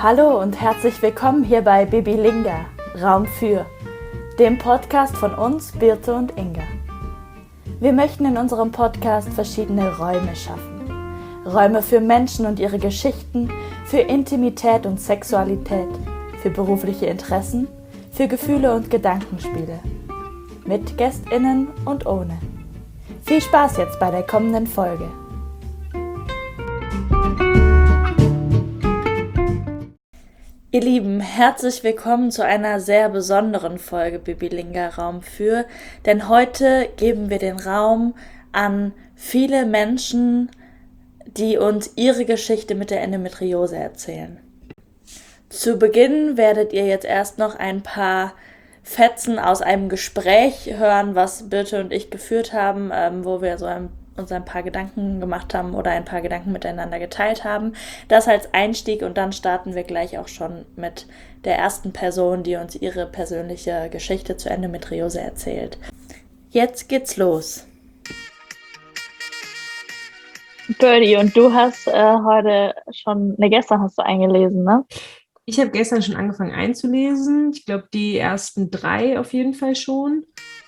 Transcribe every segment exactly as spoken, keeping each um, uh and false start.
Hallo und herzlich willkommen hier bei Bibilinga, Raum für, dem Podcast von uns, Birte und Inga. Wir möchten in unserem Podcast verschiedene Räume schaffen. Räume für Menschen und ihre Geschichten, für Intimität und Sexualität, für berufliche Interessen, für Gefühle und Gedankenspiele. Mit GästInnen und ohne. Viel Spaß jetzt bei der kommenden Folge. Ihr Lieben, herzlich willkommen zu einer sehr besonderen Folge Bibilinga Raum für, denn heute geben wir den Raum an viele Menschen, die uns ihre Geschichte mit der Endometriose erzählen. Zu Beginn werdet ihr jetzt erst noch ein paar Fetzen aus einem Gespräch hören, was Birte und ich geführt haben, ähm, wo wir so ein uns ein paar Gedanken gemacht haben oder ein paar Gedanken miteinander geteilt haben. Das als Einstieg und dann starten wir gleich auch schon mit der ersten Person, die uns ihre persönliche Geschichte zur Endometriose erzählt. Jetzt geht's los. Birdie, und du hast äh, heute schon, ne, gestern hast du eingelesen, ne? Ich habe gestern schon angefangen einzulesen. Ich glaube, die ersten drei auf jeden Fall schon.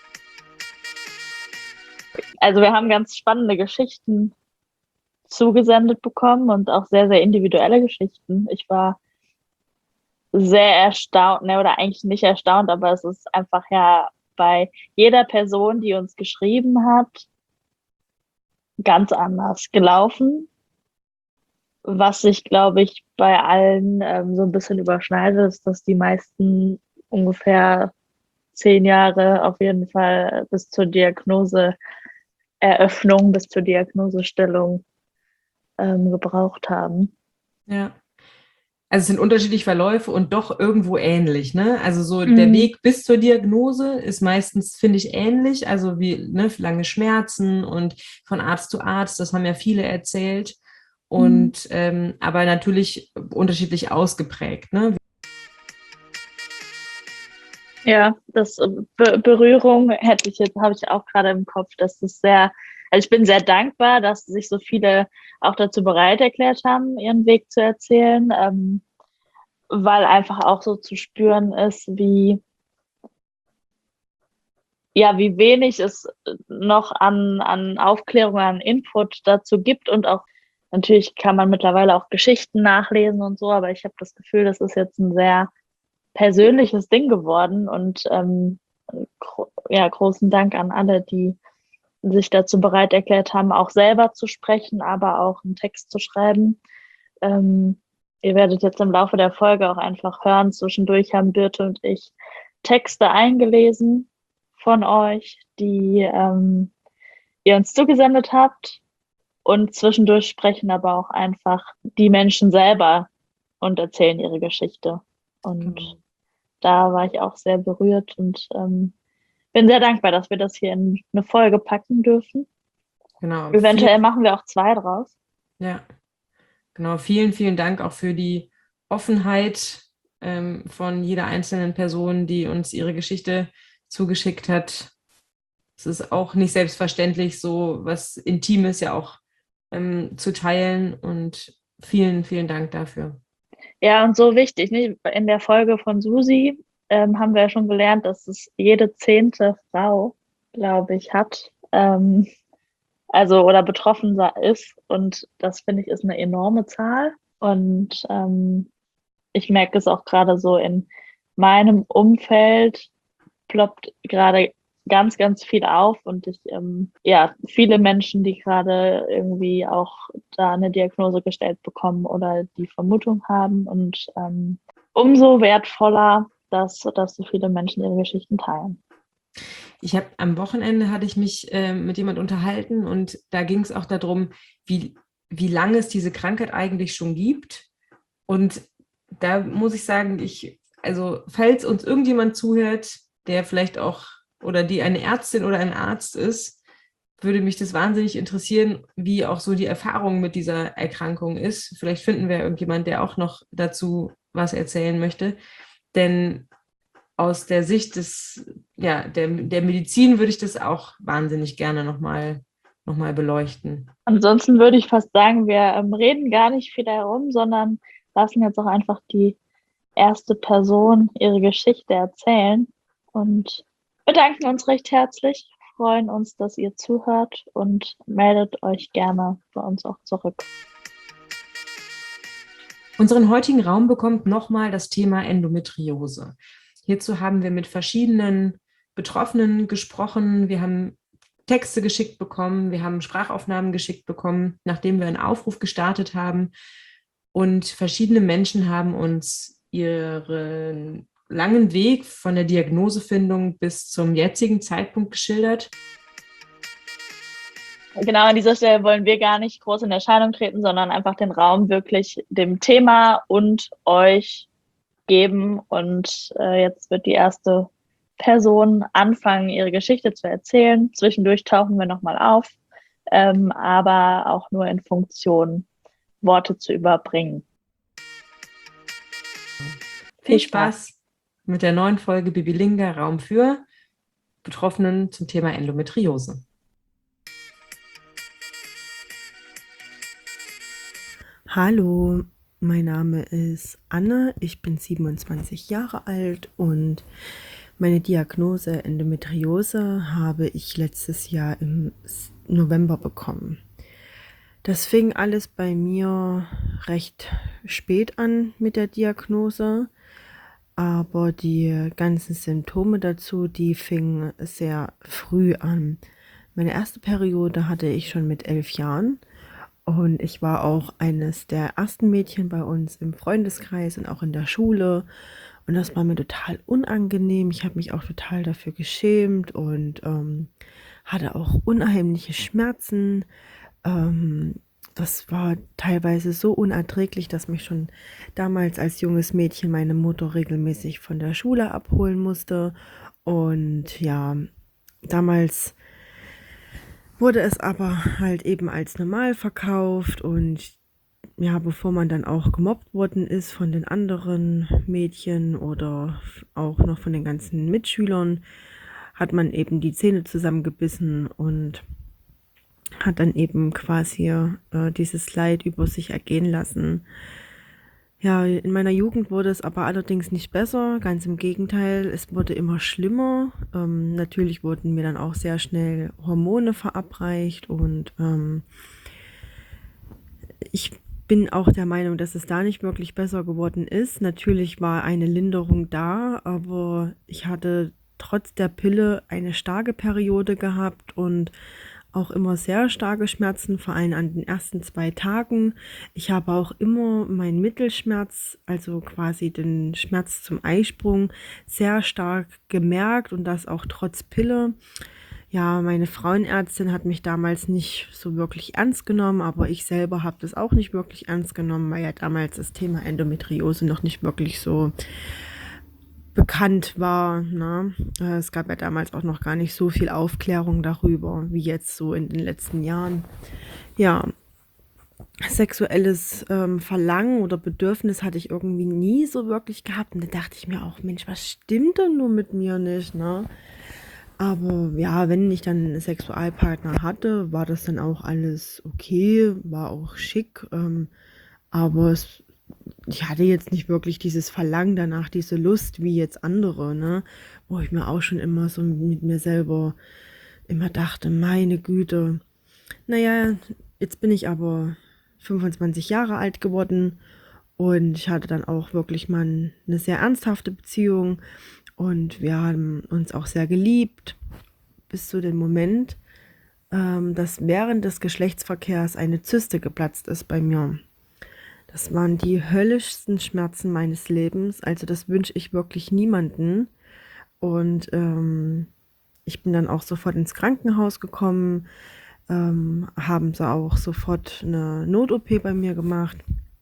Also wir haben ganz spannende Geschichten zugesendet bekommen und auch sehr, sehr individuelle Geschichten. Ich war sehr erstaunt, ne, oder eigentlich nicht erstaunt, aber es ist einfach ja bei jeder Person, die uns geschrieben hat, ganz anders gelaufen. Was sich, glaube ich, bei allen ähm, so ein bisschen überschneidet, ist, dass die meisten ungefähr zehn Jahre auf jeden Fall bis zur Diagnose Eröffnung bis zur Diagnosestellung ähm, gebraucht haben. Ja, also es sind unterschiedliche Verläufe und doch irgendwo ähnlich, ne? Also so Mhm. der Weg bis zur Diagnose ist meistens, finde ich, ähnlich, also wie ne, lange Schmerzen und von Arzt zu Arzt, das haben ja viele erzählt und mhm. ähm, aber natürlich unterschiedlich ausgeprägt, ne? Ja, das Be- Berührung hätte ich jetzt, habe ich auch gerade im Kopf, dass das sehr, also ich bin sehr dankbar, dass sich so viele auch dazu bereit erklärt haben, ihren Weg zu erzählen, ähm, weil einfach auch so zu spüren ist, wie, ja, wie wenig es noch an, an Aufklärung, an Input dazu gibt und auch, natürlich kann man mittlerweile auch Geschichten nachlesen und so, aber ich habe das Gefühl, das ist jetzt ein sehr persönliches Ding geworden und ähm, gro- ja, großen Dank an alle, die sich dazu bereit erklärt haben, auch selber zu sprechen, aber auch einen Text zu schreiben. Ähm, ihr werdet jetzt im Laufe der Folge auch einfach hören, zwischendurch haben Birte und ich Texte eingelesen von euch, die ähm, ihr uns zugesendet habt, und zwischendurch sprechen aber auch einfach die Menschen selber und erzählen ihre Geschichte. Und Genau. Da war ich auch sehr berührt und ähm, bin sehr dankbar, dass wir das hier in eine Folge packen dürfen. Genau. Eventuell Viel, machen wir auch zwei draus. ja, genau. Vielen, vielen Dank auch für die Offenheit ähm, von jeder einzelnen Person, die uns ihre Geschichte zugeschickt hat. Es ist auch nicht selbstverständlich, so was Intimes ja auch ähm, zu teilen und vielen, vielen Dank dafür. Ja, und so wichtig, ne? In der Folge von Susi ähm, haben wir ja schon gelernt, dass es jede zehnte Frau, glaube ich, hat, ähm, also oder betroffen ist. Und das finde ich ist eine enorme Zahl. Und ähm, ich merke es auch gerade so in meinem Umfeld ploppt gerade ganz, ganz viel auf und ich, ähm, ja, viele Menschen, die gerade irgendwie auch da eine Diagnose gestellt bekommen oder die Vermutung haben und ähm, umso wertvoller, dass, dass so viele Menschen ihre Geschichten teilen. Ich habe am Wochenende hatte ich mich äh, mit jemand unterhalten und da ging es auch darum, wie, wie lange es diese Krankheit eigentlich schon gibt. Und da muss ich sagen, ich, also falls uns irgendjemand zuhört, der vielleicht auch oder die eine Ärztin oder ein Arzt ist, würde mich das wahnsinnig interessieren, wie auch so die Erfahrung mit dieser Erkrankung ist. Vielleicht finden wir irgendjemand, der auch noch dazu was erzählen möchte. Denn aus der Sicht des, ja, der, der Medizin würde ich das auch wahnsinnig gerne nochmal noch mal beleuchten. Ansonsten würde ich fast sagen, wir ähm, reden gar nicht viel herum, sondern lassen jetzt auch einfach die erste Person ihre Geschichte erzählen und bedanken uns recht herzlich, freuen uns, dass ihr zuhört und meldet euch gerne bei uns auch zurück. Unseren heutigen Raum bekommt nochmal das Thema Endometriose. Hierzu haben wir mit verschiedenen Betroffenen gesprochen. Wir haben Texte geschickt bekommen, wir haben Sprachaufnahmen geschickt bekommen, nachdem wir einen Aufruf gestartet haben. Und verschiedene Menschen haben uns ihren langen Weg von der Diagnosefindung bis zum jetzigen Zeitpunkt geschildert. Genau, an dieser Stelle wollen wir gar nicht groß in Erscheinung treten, sondern einfach den Raum wirklich dem Thema und euch geben. Und äh, jetzt wird die erste Person anfangen, ihre Geschichte zu erzählen. Zwischendurch tauchen wir nochmal auf, ähm, aber auch nur in Funktion, Worte zu überbringen. Viel Spaß mit der neuen Folge Bibilinga Raum für Betroffenen zum Thema Endometriose. Hallo, mein Name ist Anne, ich bin siebenundzwanzig Jahre alt und meine Diagnose Endometriose habe ich letztes Jahr im November bekommen. Das fing alles bei mir recht spät an mit der Diagnose, aber die ganzen Symptome dazu, die fingen sehr früh an. Meine erste Periode hatte ich schon mit elf Jahren. Und ich war auch eines der ersten Mädchen bei uns im Freundeskreis und auch in der Schule. Und das war mir total unangenehm. Ich habe mich auch total dafür geschämt und ähm, hatte auch unheimliche Schmerzen. Ähm, das war teilweise so unerträglich, dass mich schon damals als junges Mädchen meine Mutter regelmäßig von der Schule abholen musste. Und ja, damals wurde es aber halt eben als normal verkauft und ja, bevor man dann auch gemobbt worden ist von den anderen Mädchen oder auch noch von den ganzen Mitschülern, hat man eben die Zähne zusammengebissen und hat dann eben quasi äh, dieses Leid über sich ergehen lassen. Ja, in meiner Jugend wurde es aber allerdings nicht besser, ganz im Gegenteil, es wurde immer schlimmer. Ähm, natürlich wurden mir dann auch sehr schnell Hormone verabreicht und ähm, ich bin auch der Meinung, dass es da nicht wirklich besser geworden ist. Natürlich war eine Linderung da, aber ich hatte trotz der Pille eine starke Periode gehabt und auch immer sehr starke Schmerzen, vor allem an den ersten zwei Tagen. Ich habe auch immer meinen Mittelschmerz, also quasi den Schmerz zum Eisprung, sehr stark gemerkt und das auch trotz Pille. Ja, meine Frauenärztin hat mich damals nicht so wirklich ernst genommen, aber ich selber habe das auch nicht wirklich ernst genommen, weil ja damals das Thema Endometriose noch nicht wirklich so bekannt war. Ne? Es gab ja damals auch noch gar nicht so viel Aufklärung darüber, wie jetzt so in den letzten Jahren. Ja, sexuelles ähm, Verlangen oder Bedürfnis hatte ich irgendwie nie so wirklich gehabt. Und da dachte ich mir auch, Mensch, was stimmt denn nur mit mir nicht? Ne? Aber ja, wenn ich dann einen Sexualpartner hatte, war das dann auch alles okay, war auch schick. Ähm, aber es ich hatte jetzt nicht wirklich dieses Verlangen danach, diese Lust wie jetzt andere, ne? Wo ich mir auch schon immer so mit mir selber immer dachte, meine Güte. Naja, jetzt bin ich aber fünfundzwanzig Jahre alt geworden und ich hatte dann auch wirklich mal eine sehr ernsthafte Beziehung und wir haben uns auch sehr geliebt, bis zu dem Moment, ähm, dass während des Geschlechtsverkehrs eine Zyste geplatzt ist bei mir. Das waren die höllischsten Schmerzen meines Lebens. Also das wünsche ich wirklich niemanden. Und ähm, ich bin dann auch sofort ins Krankenhaus gekommen, ähm, haben sie auch sofort eine Not-O P bei mir gemacht.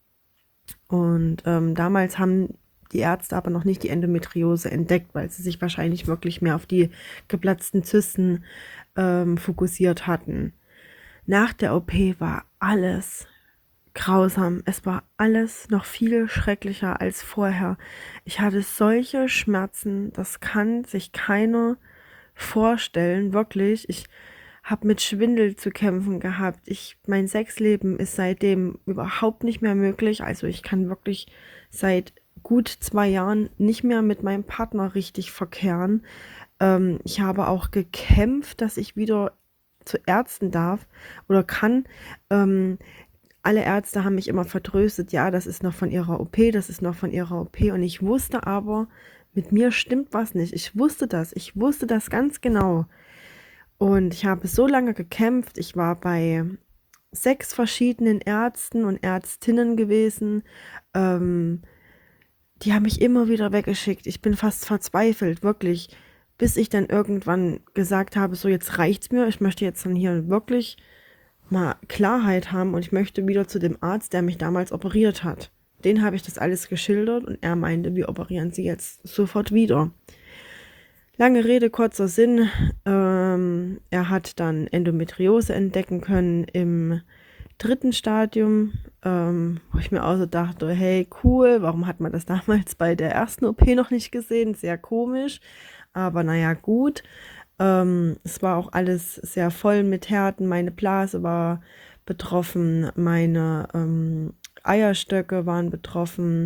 Und ähm, damals haben die Ärzte aber noch nicht die Endometriose entdeckt, weil sie sich wahrscheinlich wirklich mehr auf die geplatzten Zysten ähm, fokussiert hatten. Nach der O P war alles grausam. Es war alles noch viel schrecklicher als vorher. Ich hatte solche Schmerzen, das kann sich keiner vorstellen, wirklich. Ich habe mit Schwindel zu kämpfen gehabt. Ich, mein Sexleben ist seitdem überhaupt nicht mehr möglich. Also ich kann wirklich seit gut zwei Jahren nicht mehr mit meinem Partner richtig verkehren. Ähm, ich habe auch gekämpft, dass ich wieder zu Ärzten darf oder kann. Ähm, alle Ärzte haben mich immer vertröstet, ja, das ist noch von ihrer O P, das ist noch von ihrer O P. Und ich wusste aber, mit mir stimmt was nicht. Ich wusste das, ich wusste das ganz genau. Und ich habe so lange gekämpft. Ich war bei sechs verschiedenen Ärzten und Ärztinnen gewesen. Ähm, die haben mich immer wieder weggeschickt. Ich bin fast verzweifelt, wirklich. Bis ich dann irgendwann gesagt habe, so jetzt reicht's mir. Ich möchte jetzt dann hier wirklich mal Klarheit haben und ich möchte wieder zu dem Arzt, der mich damals operiert hat. Den habe ich das alles geschildert und er meinte, wir operieren sie jetzt sofort wieder. Lange Rede, kurzer Sinn. Ähm, er hat dann Endometriose entdecken können im dritten Stadium, ähm, wo ich mir auch so dachte, hey, cool, warum hat man das damals bei der ersten O P noch nicht gesehen? Sehr komisch, aber naja, gut. Ähm, es war auch alles sehr voll mit Härten. Meine Blase war betroffen, meine ähm, Eierstöcke waren betroffen,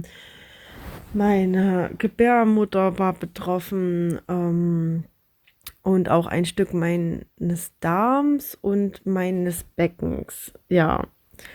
meine Gebärmutter war betroffen ähm, und auch ein Stück meines Darms und meines Beckens, ja.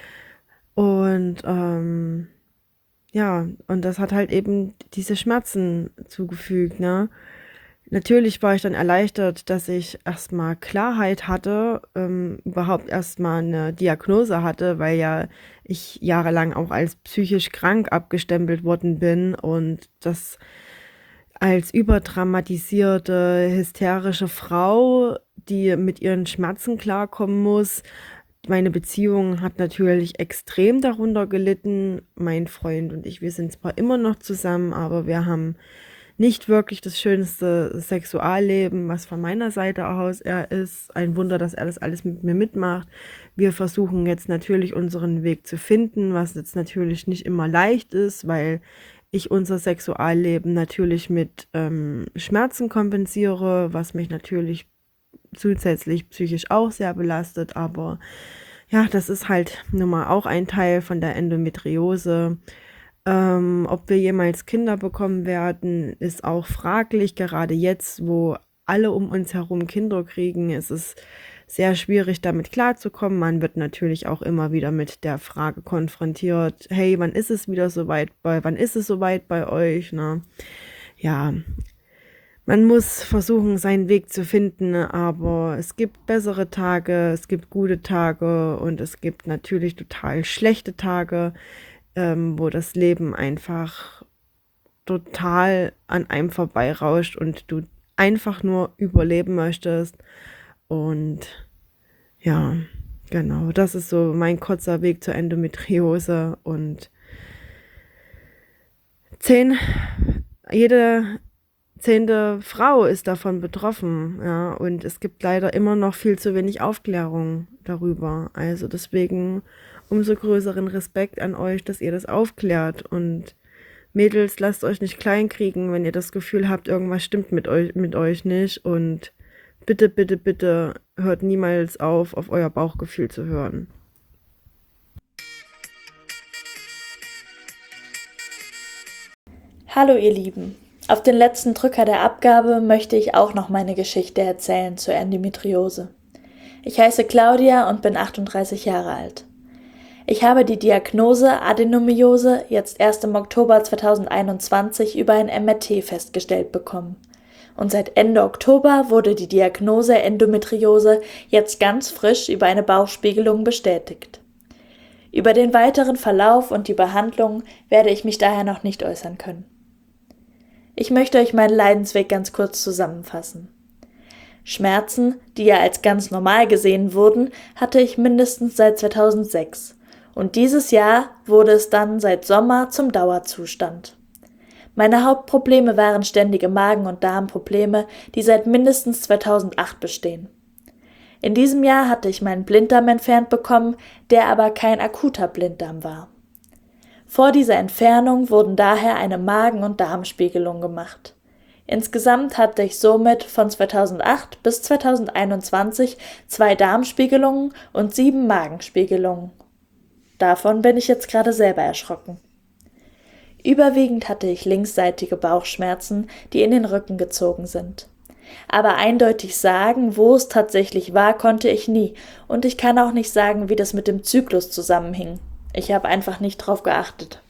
Und ähm, ja, und das hat halt eben diese Schmerzen zugefügt, ne? Natürlich war ich dann erleichtert, dass ich erstmal Klarheit hatte, ähm, überhaupt erstmal eine Diagnose hatte, weil ja ich jahrelang auch als psychisch krank abgestempelt worden bin und das als überdramatisierte, hysterische Frau, die mit ihren Schmerzen klarkommen muss. Meine Beziehung hat natürlich extrem darunter gelitten. Mein Freund und ich, wir sind zwar immer noch zusammen, aber wir haben nicht wirklich das schönste Sexualleben, was von meiner Seite aus er ist. Ein Wunder, dass er das alles mit mir mitmacht. Wir versuchen jetzt natürlich unseren Weg zu finden, was jetzt natürlich nicht immer leicht ist, weil ich unser Sexualleben natürlich mit ähm, Schmerzen kompensiere, was mich natürlich zusätzlich psychisch auch sehr belastet. Aber ja, das ist halt nun mal auch ein Teil von der Endometriose. Ähm, ob wir jemals Kinder bekommen werden, ist auch fraglich. Gerade jetzt, wo alle um uns herum Kinder kriegen, ist es sehr schwierig, damit klarzukommen. Man wird natürlich auch immer wieder mit der Frage konfrontiert, hey, wann ist es wieder soweit bei, wann ist es soweit bei euch? Ne? Ja, man muss versuchen, seinen Weg zu finden, aber es gibt bessere Tage, es gibt gute Tage und es gibt natürlich total schlechte Tage, Ähm, wo das Leben einfach total an einem vorbeirauscht und du einfach nur überleben möchtest. Und ja, genau, das ist so mein kurzer Weg zur Endometriose. Und zehn, jede zehnte Frau ist davon betroffen, ja, und es gibt leider immer noch viel zu wenig Aufklärung darüber. Also deswegen umso größeren Respekt an euch, dass ihr das aufklärt. Und Mädels, lasst euch nicht kleinkriegen, wenn ihr das Gefühl habt, irgendwas stimmt mit euch, mit euch nicht. Und bitte, bitte, bitte hört niemals auf, auf euer Bauchgefühl zu hören. Hallo ihr Lieben, auf den letzten Drücker der Abgabe möchte ich auch noch meine Geschichte erzählen zur Endometriose. Ich heiße Claudia und bin achtunddreißig Jahre alt. Ich habe die Diagnose Adenomiose jetzt erst im Oktober zweitausendeinundzwanzig über ein M R T festgestellt bekommen. Und seit Ende Oktober wurde die Diagnose Endometriose jetzt ganz frisch über eine Bauchspiegelung bestätigt. Über den weiteren Verlauf und die Behandlung werde ich mich daher noch nicht äußern können. Ich möchte euch meinen Leidensweg ganz kurz zusammenfassen. Schmerzen, die ja als ganz normal gesehen wurden, hatte ich mindestens seit zweitausendsechs. Und dieses Jahr wurde es dann seit Sommer zum Dauerzustand. Meine Hauptprobleme waren ständige Magen- und Darmprobleme, die seit mindestens zweitausendacht bestehen. In diesem Jahr hatte ich meinen Blinddarm entfernt bekommen, der aber kein akuter Blinddarm war. Vor dieser Entfernung wurden daher eine Magen- und Darmspiegelung gemacht. Insgesamt hatte ich somit von zweitausendacht bis zweitausendeinundzwanzig zwei Darmspiegelungen und sieben Magenspiegelungen. Davon bin ich jetzt gerade selber erschrocken. Überwiegend hatte ich linksseitige Bauchschmerzen, die in den Rücken gezogen sind. Aber eindeutig sagen, wo es tatsächlich war, konnte ich nie, und ich kann auch nicht sagen, wie das mit dem Zyklus zusammenhing. Ich habe einfach nicht drauf geachtet.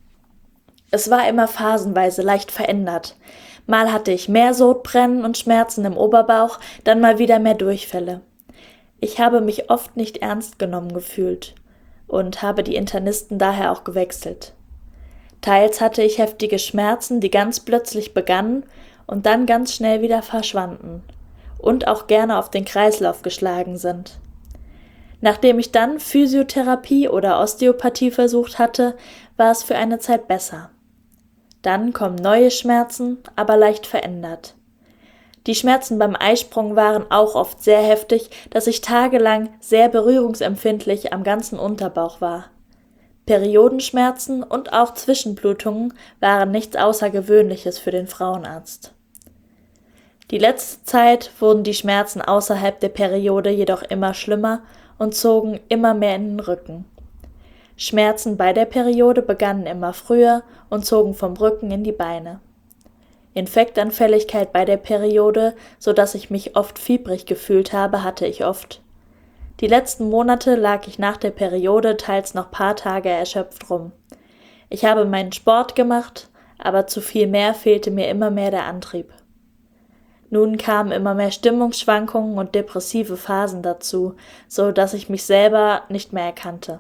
Es war immer phasenweise leicht verändert. Mal hatte ich mehr Sodbrennen und Schmerzen im Oberbauch, dann mal wieder mehr Durchfälle. Ich habe mich oft nicht ernst genommen gefühlt und habe die Internisten daher auch gewechselt. Teils hatte ich heftige Schmerzen, die ganz plötzlich begannen und dann ganz schnell wieder verschwanden und auch gerne auf den Kreislauf geschlagen sind. Nachdem ich dann Physiotherapie oder Osteopathie versucht hatte, war es für eine Zeit besser. Dann kommen neue Schmerzen, aber leicht verändert. Die Schmerzen beim Eisprung waren auch oft sehr heftig, dass ich tagelang sehr berührungsempfindlich am ganzen Unterbauch war. Periodenschmerzen und auch Zwischenblutungen waren nichts Außergewöhnliches für den Frauenarzt. Die letzte Zeit wurden die Schmerzen außerhalb der Periode jedoch immer schlimmer und zogen immer mehr in den Rücken. Schmerzen bei der Periode begannen immer früher und zogen vom Rücken in die Beine. Infektanfälligkeit bei der Periode, so dass ich mich oft fiebrig gefühlt habe, hatte ich oft. Die letzten Monate lag ich nach der Periode teils noch paar Tage erschöpft rum. Ich habe meinen Sport gemacht, aber zu viel mehr fehlte mir immer mehr der Antrieb. Nun kamen immer mehr Stimmungsschwankungen und depressive Phasen dazu, so dass ich mich selber nicht mehr erkannte.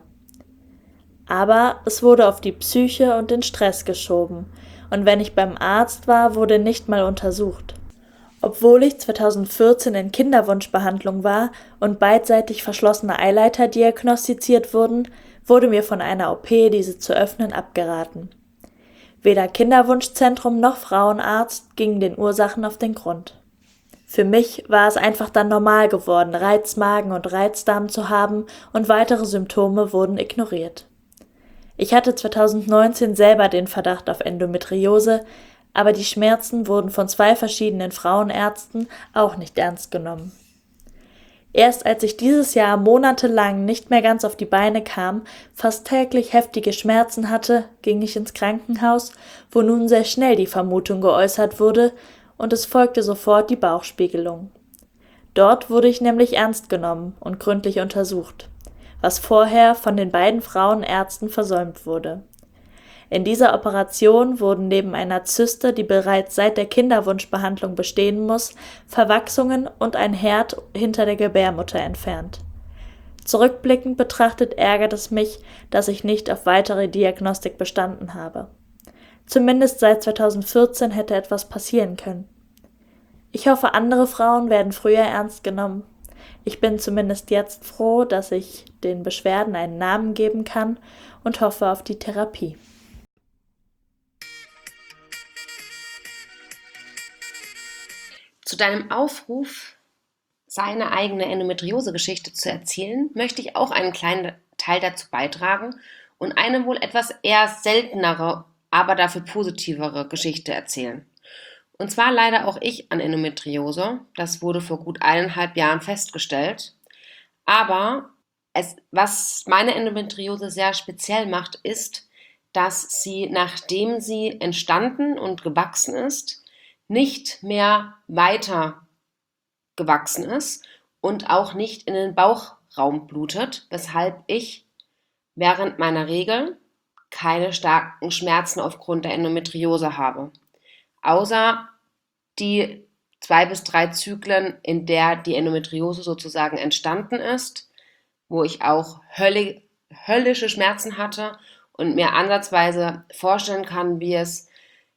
Aber es wurde auf die Psyche und den Stress geschoben, und wenn ich beim Arzt war, wurde nicht mal untersucht. Obwohl ich zweitausendvierzehn in Kinderwunschbehandlung war und beidseitig verschlossene Eileiter diagnostiziert wurden, wurde mir von einer O P, diese zu öffnen, abgeraten. Weder Kinderwunschzentrum noch Frauenarzt gingen den Ursachen auf den Grund. Für mich war es einfach dann normal geworden, Reizmagen und Reizdarm zu haben, und weitere Symptome wurden ignoriert. Ich hatte zweitausendneunzehn selber den Verdacht auf Endometriose, aber die Schmerzen wurden von zwei verschiedenen Frauenärzten auch nicht ernst genommen. Erst als ich dieses Jahr monatelang nicht mehr ganz auf die Beine kam, fast täglich heftige Schmerzen hatte, ging ich ins Krankenhaus, wo nun sehr schnell die Vermutung geäußert wurde, und es folgte sofort die Bauchspiegelung. Dort wurde ich nämlich ernst genommen und gründlich untersucht, was vorher von den beiden Frauenärzten versäumt wurde. In dieser Operation wurden neben einer Zyste, die bereits seit der Kinderwunschbehandlung bestehen muss, Verwachsungen und ein Herd hinter der Gebärmutter entfernt. Zurückblickend betrachtet ärgert es mich, dass ich nicht auf weitere Diagnostik bestanden habe. Zumindest seit zweitausendvierzehn hätte etwas passieren können. Ich hoffe, andere Frauen werden früher ernst genommen. Ich bin zumindest jetzt froh, dass ich den Beschwerden einen Namen geben kann, und hoffe auf die Therapie. Zu deinem Aufruf, seine eigene Endometriose-Geschichte zu erzählen, möchte ich auch einen kleinen Teil dazu beitragen und eine wohl etwas eher seltenere, aber dafür positivere Geschichte erzählen. Und zwar leide auch ich an Endometriose. Das wurde vor gut eineinhalb Jahren festgestellt. Aber es, was meine Endometriose sehr speziell macht, ist, dass sie, nachdem sie entstanden und gewachsen ist, nicht mehr weiter gewachsen ist und auch nicht in den Bauchraum blutet, weshalb ich während meiner Regel keine starken Schmerzen aufgrund der Endometriose habe. Außer die zwei bis drei Zyklen, in der die Endometriose sozusagen entstanden ist, wo ich auch hölli- höllische Schmerzen hatte und mir ansatzweise vorstellen kann, wie es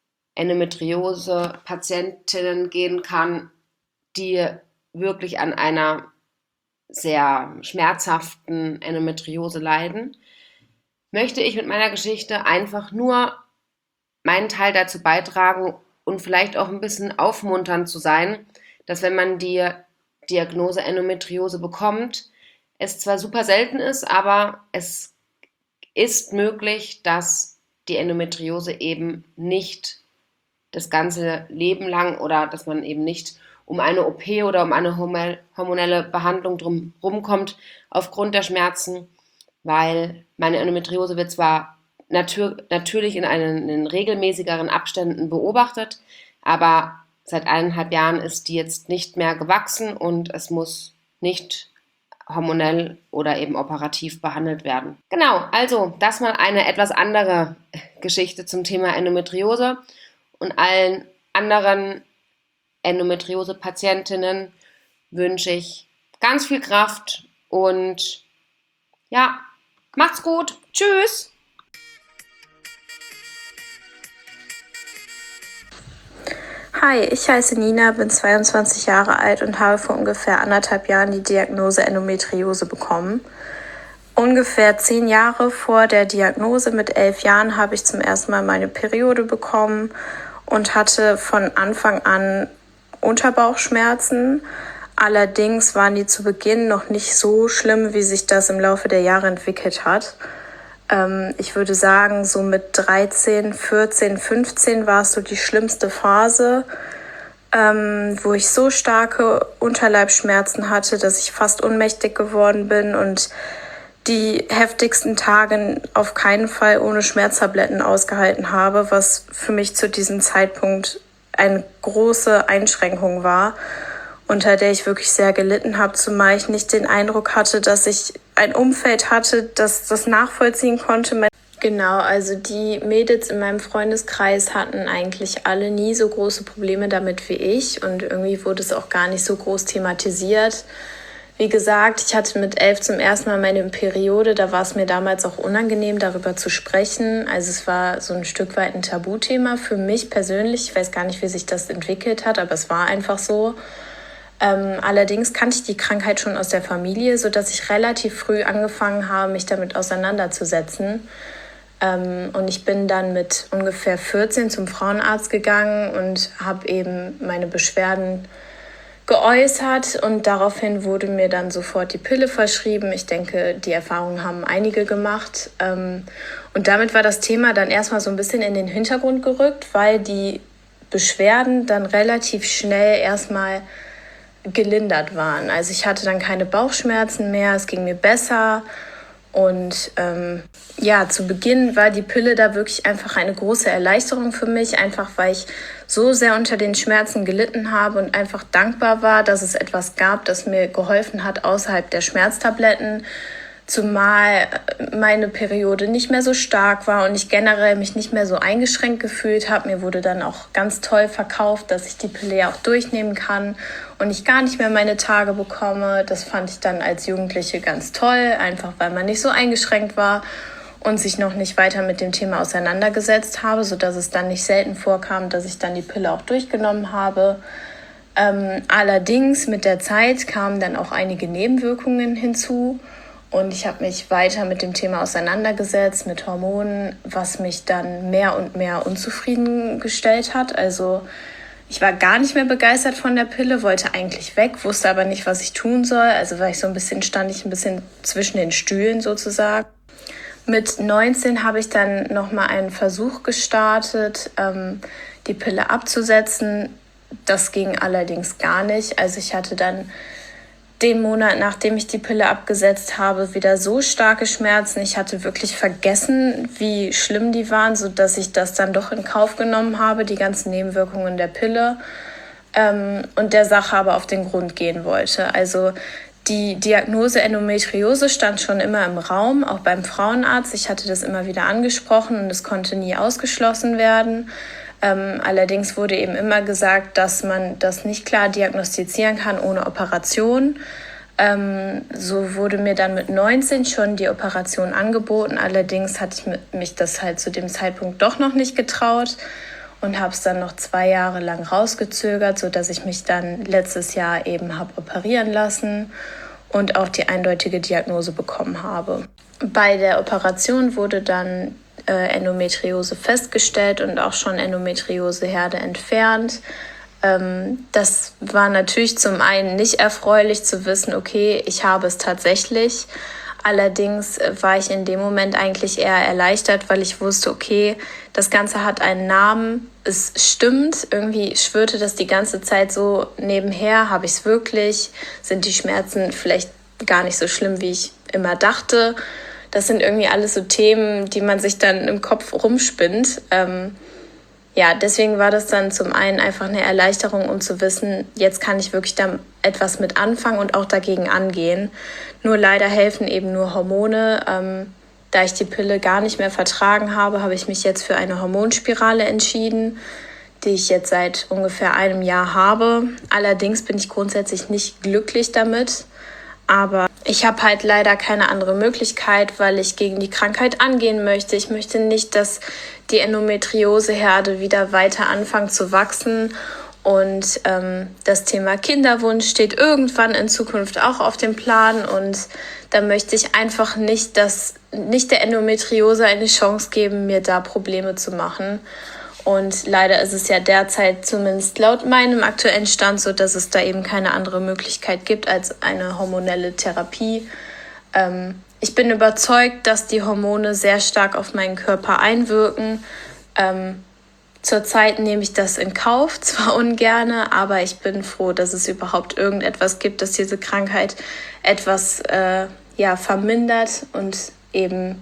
Endometriose-Patientinnen gehen kann, die wirklich an einer sehr schmerzhaften Endometriose leiden, möchte ich mit meiner Geschichte einfach nur meinen Teil dazu beitragen und vielleicht auch ein bisschen aufmunternd zu sein, dass wenn man die Diagnose Endometriose bekommt, es zwar super selten ist, aber es ist möglich, dass die Endometriose eben nicht das ganze Leben lang oder dass man eben nicht um eine O P oder um eine hormonelle Behandlung drum rumkommt aufgrund der Schmerzen, weil meine Endometriose wird zwar natür- natürlich in, einen, in regelmäßigeren Abständen beobachtet, aber seit eineinhalb Jahren ist die jetzt nicht mehr gewachsen und es muss nicht hormonell oder eben operativ behandelt werden. Genau, also das mal eine etwas andere Geschichte zum Thema Endometriose und allen anderen Endometriose-Patientinnen wünsche ich ganz viel Kraft und ja, macht's gut. Tschüss. Hi, ich heiße Nina, bin zweiundzwanzig Jahre alt und habe vor ungefähr anderthalb Jahren die Diagnose Endometriose bekommen. Ungefähr zehn Jahre vor der Diagnose, mit elf Jahren, habe ich zum ersten Mal meine Periode bekommen und hatte von Anfang an Unterbauchschmerzen. Allerdings waren die zu Beginn noch nicht so schlimm, wie sich das im Laufe der Jahre entwickelt hat. Ähm, ich würde sagen, so mit dreizehn, vierzehn, fünfzehn war es so die schlimmste Phase, ähm, wo ich so starke Unterleibsschmerzen hatte, dass ich fast ohnmächtig geworden bin und die heftigsten Tage auf keinen Fall ohne Schmerztabletten ausgehalten habe, was für mich zu diesem Zeitpunkt eine große Einschränkung war, unter der ich wirklich sehr gelitten habe, zumal ich nicht den Eindruck hatte, dass ich ein Umfeld hatte, das das nachvollziehen konnte. Genau, also die Mädels in meinem Freundeskreis hatten eigentlich alle nie so große Probleme damit wie ich und irgendwie wurde es auch gar nicht so groß thematisiert. Wie gesagt, ich hatte mit elf zum ersten Mal meine Periode, da war es mir damals auch unangenehm, darüber zu sprechen. Also es war so ein Stück weit ein Tabuthema für mich persönlich. Ich weiß gar nicht, wie sich das entwickelt hat, aber es war einfach so. Ähm, allerdings kannte ich die Krankheit schon aus der Familie, sodass ich relativ früh angefangen habe, mich damit auseinanderzusetzen. Ähm, und ich bin dann mit ungefähr vierzehn zum Frauenarzt gegangen und habe eben meine Beschwerden geäußert und daraufhin wurde mir dann sofort die Pille verschrieben. Ich denke, die Erfahrungen haben einige gemacht. Ähm, und damit war das Thema dann erstmal so ein bisschen in den Hintergrund gerückt, weil die Beschwerden dann relativ schnell erstmal gelindert waren. Also ich hatte dann keine Bauchschmerzen mehr, es ging mir besser. Und ähm, ja, zu Beginn war die Pille da wirklich einfach eine große Erleichterung für mich, einfach weil ich so sehr unter den Schmerzen gelitten habe und einfach dankbar war, dass es etwas gab, das mir geholfen hat außerhalb der Schmerztabletten, zumal meine Periode nicht mehr so stark war und ich generell mich nicht mehr so eingeschränkt gefühlt habe. Mir wurde dann auch ganz toll verkauft, dass ich die Pille ja auch durchnehmen kann und ich gar nicht mehr meine Tage bekomme. Das fand ich dann als Jugendliche ganz toll, einfach weil man nicht so eingeschränkt war und sich noch nicht weiter mit dem Thema auseinandergesetzt habe, sodass es dann nicht selten vorkam, dass ich dann die Pille auch durchgenommen habe. Ähm, allerdings mit der Zeit kamen dann auch einige Nebenwirkungen hinzu. Und ich habe mich weiter mit dem Thema auseinandergesetzt, mit Hormonen, was mich dann mehr und mehr unzufrieden gestellt hat. Also ich war gar nicht mehr begeistert von der Pille, wollte eigentlich weg, wusste aber nicht, was ich tun soll. Also war ich so ein bisschen, stand ich ein bisschen zwischen den Stühlen sozusagen. Mit neunzehn habe ich dann nochmal einen Versuch gestartet, ähm, die Pille abzusetzen. Das ging allerdings gar nicht. Also ich hatte dann den Monat, nachdem ich die Pille abgesetzt habe, wieder so starke Schmerzen. Ich hatte wirklich vergessen, wie schlimm die waren, sodass ich das dann doch in Kauf genommen habe, die ganzen Nebenwirkungen der Pille, ähm, und der Sache aber auf den Grund gehen wollte. Also die Diagnose Endometriose stand schon immer im Raum, auch beim Frauenarzt. Ich hatte das immer wieder angesprochen und es konnte nie ausgeschlossen werden. Ähm, allerdings wurde eben immer gesagt, dass man das nicht klar diagnostizieren kann ohne Operation. Ähm, so wurde mir dann mit neunzehn schon die Operation angeboten. Allerdings hatte ich mich das halt zu dem Zeitpunkt doch noch nicht getraut und habe es dann noch zwei Jahre lang rausgezögert, sodass ich mich dann letztes Jahr eben habe operieren lassen und auch die eindeutige Diagnose bekommen habe. Bei der Operation wurde dann Endometriose festgestellt und auch schon Endometrioseherde entfernt. Ähm, das war natürlich zum einen nicht erfreulich zu wissen, okay, ich habe es tatsächlich. Allerdings war ich in dem Moment eigentlich eher erleichtert, weil ich wusste, okay, das Ganze hat einen Namen, es stimmt, irgendwie schwirrte das die ganze Zeit so nebenher, habe ich es wirklich, sind die Schmerzen vielleicht gar nicht so schlimm, wie ich immer dachte. Das sind irgendwie alles so Themen, die man sich dann im Kopf rumspinnt. Ähm, ja, deswegen war das dann zum einen einfach eine Erleichterung, um zu wissen, jetzt kann ich wirklich da etwas mit anfangen und auch dagegen angehen. Nur leider helfen eben nur Hormone. Ähm, da ich die Pille gar nicht mehr vertragen habe, habe ich mich jetzt für eine Hormonspirale entschieden, die ich jetzt seit ungefähr einem Jahr habe. Allerdings bin ich grundsätzlich nicht glücklich damit. Aber ich habe halt leider keine andere Möglichkeit, weil ich gegen die Krankheit angehen möchte. Ich möchte nicht, dass die Endometrioseherde wieder weiter anfangen zu wachsen. Und ähm, das Thema Kinderwunsch steht irgendwann in Zukunft auch auf dem Plan. Und da möchte ich einfach nicht, dass nicht der Endometriose eine Chance geben, mir da Probleme zu machen. Und leider ist es ja derzeit zumindest laut meinem aktuellen Stand so, dass es da eben keine andere Möglichkeit gibt als eine hormonelle Therapie. Ähm, ich bin überzeugt, dass die Hormone sehr stark auf meinen Körper einwirken. Ähm, zurzeit nehme ich das in Kauf, zwar ungerne, aber ich bin froh, dass es überhaupt irgendetwas gibt, das diese Krankheit etwas äh, ja, vermindert und eben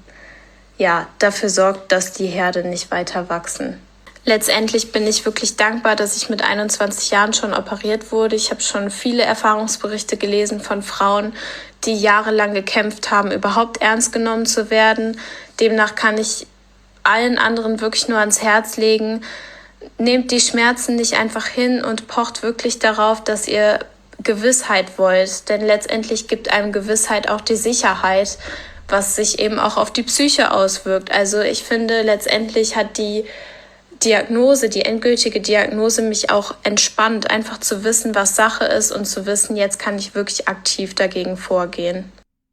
ja, dafür sorgt, dass die Herde nicht weiter wachsen. Letztendlich bin ich wirklich dankbar, dass ich mit einundzwanzig Jahren schon operiert wurde. Ich habe schon viele Erfahrungsberichte gelesen von Frauen, die jahrelang gekämpft haben, überhaupt ernst genommen zu werden. Demnach kann ich allen anderen wirklich nur ans Herz legen, nehmt die Schmerzen nicht einfach hin und pocht wirklich darauf, dass ihr Gewissheit wollt. Denn letztendlich gibt einem Gewissheit auch die Sicherheit, was sich eben auch auf die Psyche auswirkt. Also ich finde, letztendlich hat die Diagnose, die endgültige Diagnose mich auch entspannt, einfach zu wissen, was Sache ist und zu wissen, jetzt kann ich wirklich aktiv dagegen vorgehen.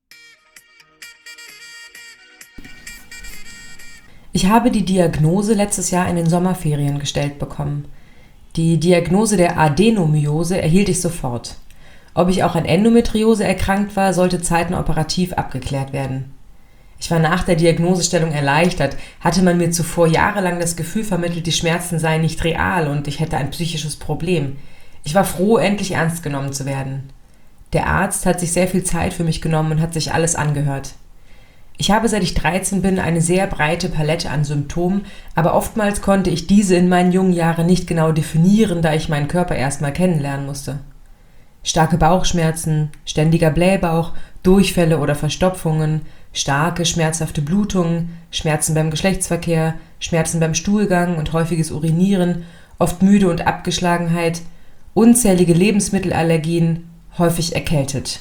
Ich habe die Diagnose letztes Jahr in den Sommerferien gestellt bekommen. Die Diagnose der Adenomyose erhielt ich sofort. Ob ich auch an Endometriose erkrankt war, sollte zeitnah operativ abgeklärt werden. Ich war nach der Diagnosestellung erleichtert, hatte man mir zuvor jahrelang das Gefühl vermittelt, die Schmerzen seien nicht real und ich hätte ein psychisches Problem. Ich war froh, endlich ernst genommen zu werden. Der Arzt hat sich sehr viel Zeit für mich genommen und hat sich alles angehört. Ich habe, seit ich dreizehn bin, eine sehr breite Palette an Symptomen, aber oftmals konnte ich diese in meinen jungen Jahren nicht genau definieren, da ich meinen Körper erstmal kennenlernen musste. Starke Bauchschmerzen, ständiger Blähbauch, Durchfälle oder Verstopfungen, starke, schmerzhafte Blutungen, Schmerzen beim Geschlechtsverkehr, Schmerzen beim Stuhlgang und häufiges Urinieren, oft Müde und Abgeschlagenheit, unzählige Lebensmittelallergien, häufig erkältet.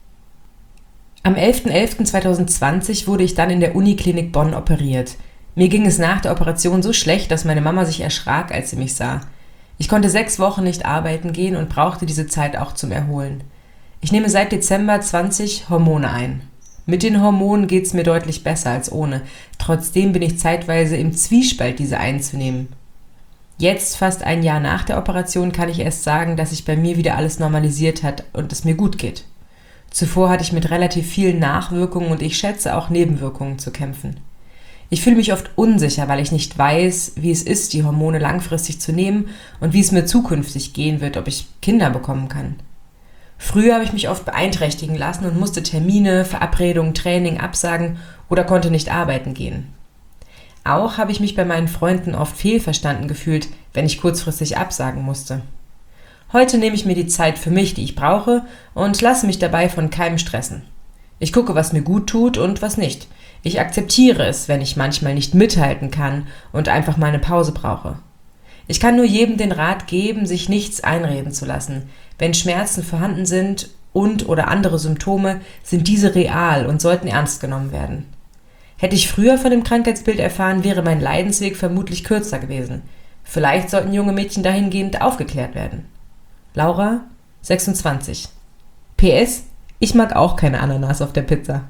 Am elfter elfter zweitausendzwanzig wurde ich dann in der Uniklinik Bonn operiert. Mir ging es nach der Operation so schlecht, dass meine Mama sich erschrak, als sie mich sah. Ich konnte sechs Wochen nicht arbeiten gehen und brauchte diese Zeit auch zum Erholen. Ich nehme seit Dezember zwanzig Hormone ein. Mit den Hormonen geht es mir deutlich besser als ohne. Trotzdem bin ich zeitweise im Zwiespalt, diese einzunehmen. Jetzt, fast ein Jahr nach der Operation, kann ich erst sagen, dass sich bei mir wieder alles normalisiert hat und es mir gut geht. Zuvor hatte ich mit relativ vielen Nachwirkungen und ich schätze auch Nebenwirkungen zu kämpfen. Ich fühle mich oft unsicher, weil ich nicht weiß, wie es ist, die Hormone langfristig zu nehmen und wie es mir zukünftig gehen wird, ob ich Kinder bekommen kann. Früher habe ich mich oft beeinträchtigen lassen und musste Termine, Verabredungen, Training absagen oder konnte nicht arbeiten gehen. Auch habe ich mich bei meinen Freunden oft fehlverstanden gefühlt, wenn ich kurzfristig absagen musste. Heute nehme ich mir die Zeit für mich, die ich brauche, und lasse mich dabei von keinem stressen. Ich gucke, was mir gut tut und was nicht. Ich akzeptiere es, wenn ich manchmal nicht mithalten kann und einfach mal eine Pause brauche. Ich kann nur jedem den Rat geben, sich nichts einreden zu lassen. Wenn Schmerzen vorhanden sind und oder andere Symptome, sind diese real und sollten ernst genommen werden. Hätte ich früher von dem Krankheitsbild erfahren, wäre mein Leidensweg vermutlich kürzer gewesen. Vielleicht sollten junge Mädchen dahingehend aufgeklärt werden. Laura, sechsundzwanzig. P S, ich mag auch keine Ananas auf der Pizza.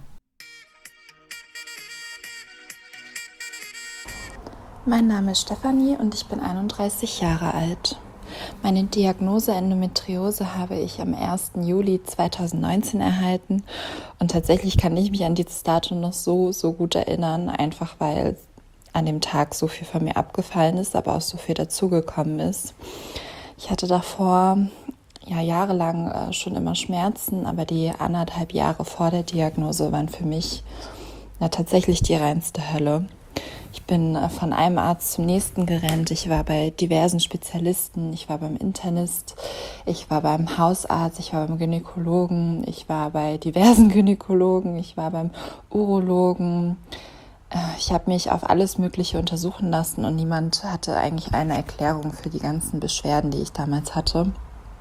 Mein Name ist Stefanie und ich bin einunddreißig Jahre alt. Meine Diagnose Endometriose habe ich am ersten Juli zweitausendneunzehn erhalten und tatsächlich kann ich mich an dieses Datum noch so, so gut erinnern, einfach weil an dem Tag so viel von mir abgefallen ist, aber auch so viel dazugekommen ist. Ich hatte davor ja jahrelang äh, schon immer Schmerzen, aber die anderthalb Jahre vor der Diagnose waren für mich ja tatsächlich die reinste Hölle. Ich bin von einem Arzt zum nächsten gerannt. Ich war bei diversen Spezialisten. Ich war beim Internist, ich war beim Hausarzt, ich war beim Gynäkologen, ich war bei diversen Gynäkologen, ich war beim Urologen. Ich habe mich auf alles Mögliche untersuchen lassen und niemand hatte eigentlich eine Erklärung für die ganzen Beschwerden, die ich damals hatte.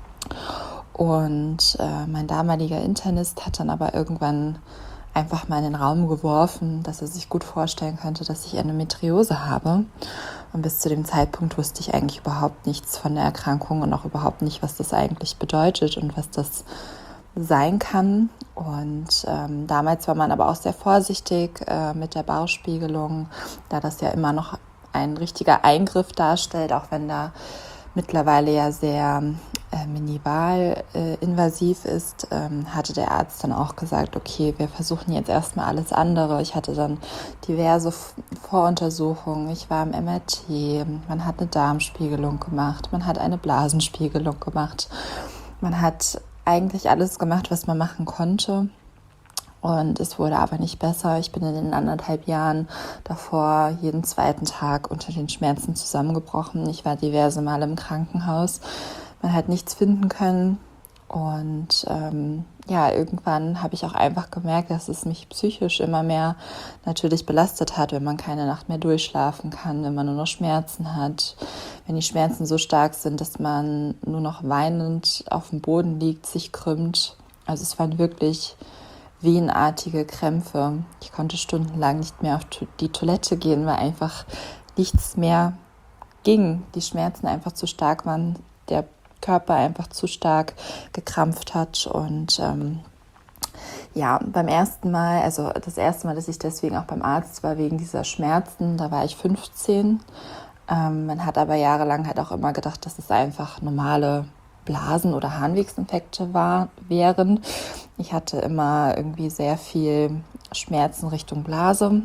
Und äh, mein damaliger Internist hat dann aber irgendwann einfach mal in den Raum geworfen, dass er sich gut vorstellen könnte, dass ich Endometriose habe. Und bis zu dem Zeitpunkt wusste ich eigentlich überhaupt nichts von der Erkrankung und auch überhaupt nicht, was das eigentlich bedeutet und was das sein kann. Und ähm, damals war man aber auch sehr vorsichtig äh, mit der Bauchspiegelung, da das ja immer noch ein richtiger Eingriff darstellt, auch wenn da mittlerweile ja sehr äh, minimal äh, invasiv ist, ähm, hatte der Arzt dann auch gesagt, okay, wir versuchen jetzt erstmal alles andere. Ich hatte dann diverse F- Voruntersuchungen, ich war im M R T, man hat eine Darmspiegelung gemacht, man hat eine Blasenspiegelung gemacht, man hat eigentlich alles gemacht, was man machen konnte. Und es wurde aber nicht besser. Ich bin in den anderthalb Jahren davor jeden zweiten Tag unter den Schmerzen zusammengebrochen. Ich war diverse Male im Krankenhaus. Man hat nichts finden können. Und ähm, ja, irgendwann habe ich auch einfach gemerkt, dass es mich psychisch immer mehr natürlich belastet hat, wenn man keine Nacht mehr durchschlafen kann, wenn man nur noch Schmerzen hat, wenn die Schmerzen so stark sind, dass man nur noch weinend auf dem Boden liegt, sich krümmt. Also es waren wirklich wehenartige Krämpfe. Ich konnte stundenlang nicht mehr auf die Toilette gehen, weil einfach nichts mehr ging. Die Schmerzen einfach zu stark waren, der Körper einfach zu stark gekrampft hat. Und ähm, ja, beim ersten Mal, also das erste Mal, dass ich deswegen auch beim Arzt war, wegen dieser Schmerzen, da war ich fünfzehn. Ähm, man hat aber jahrelang halt auch immer gedacht, dass es einfach normale Blasen- oder Harnwegsinfekte war, wären. Ich hatte immer irgendwie sehr viel Schmerzen Richtung Blase.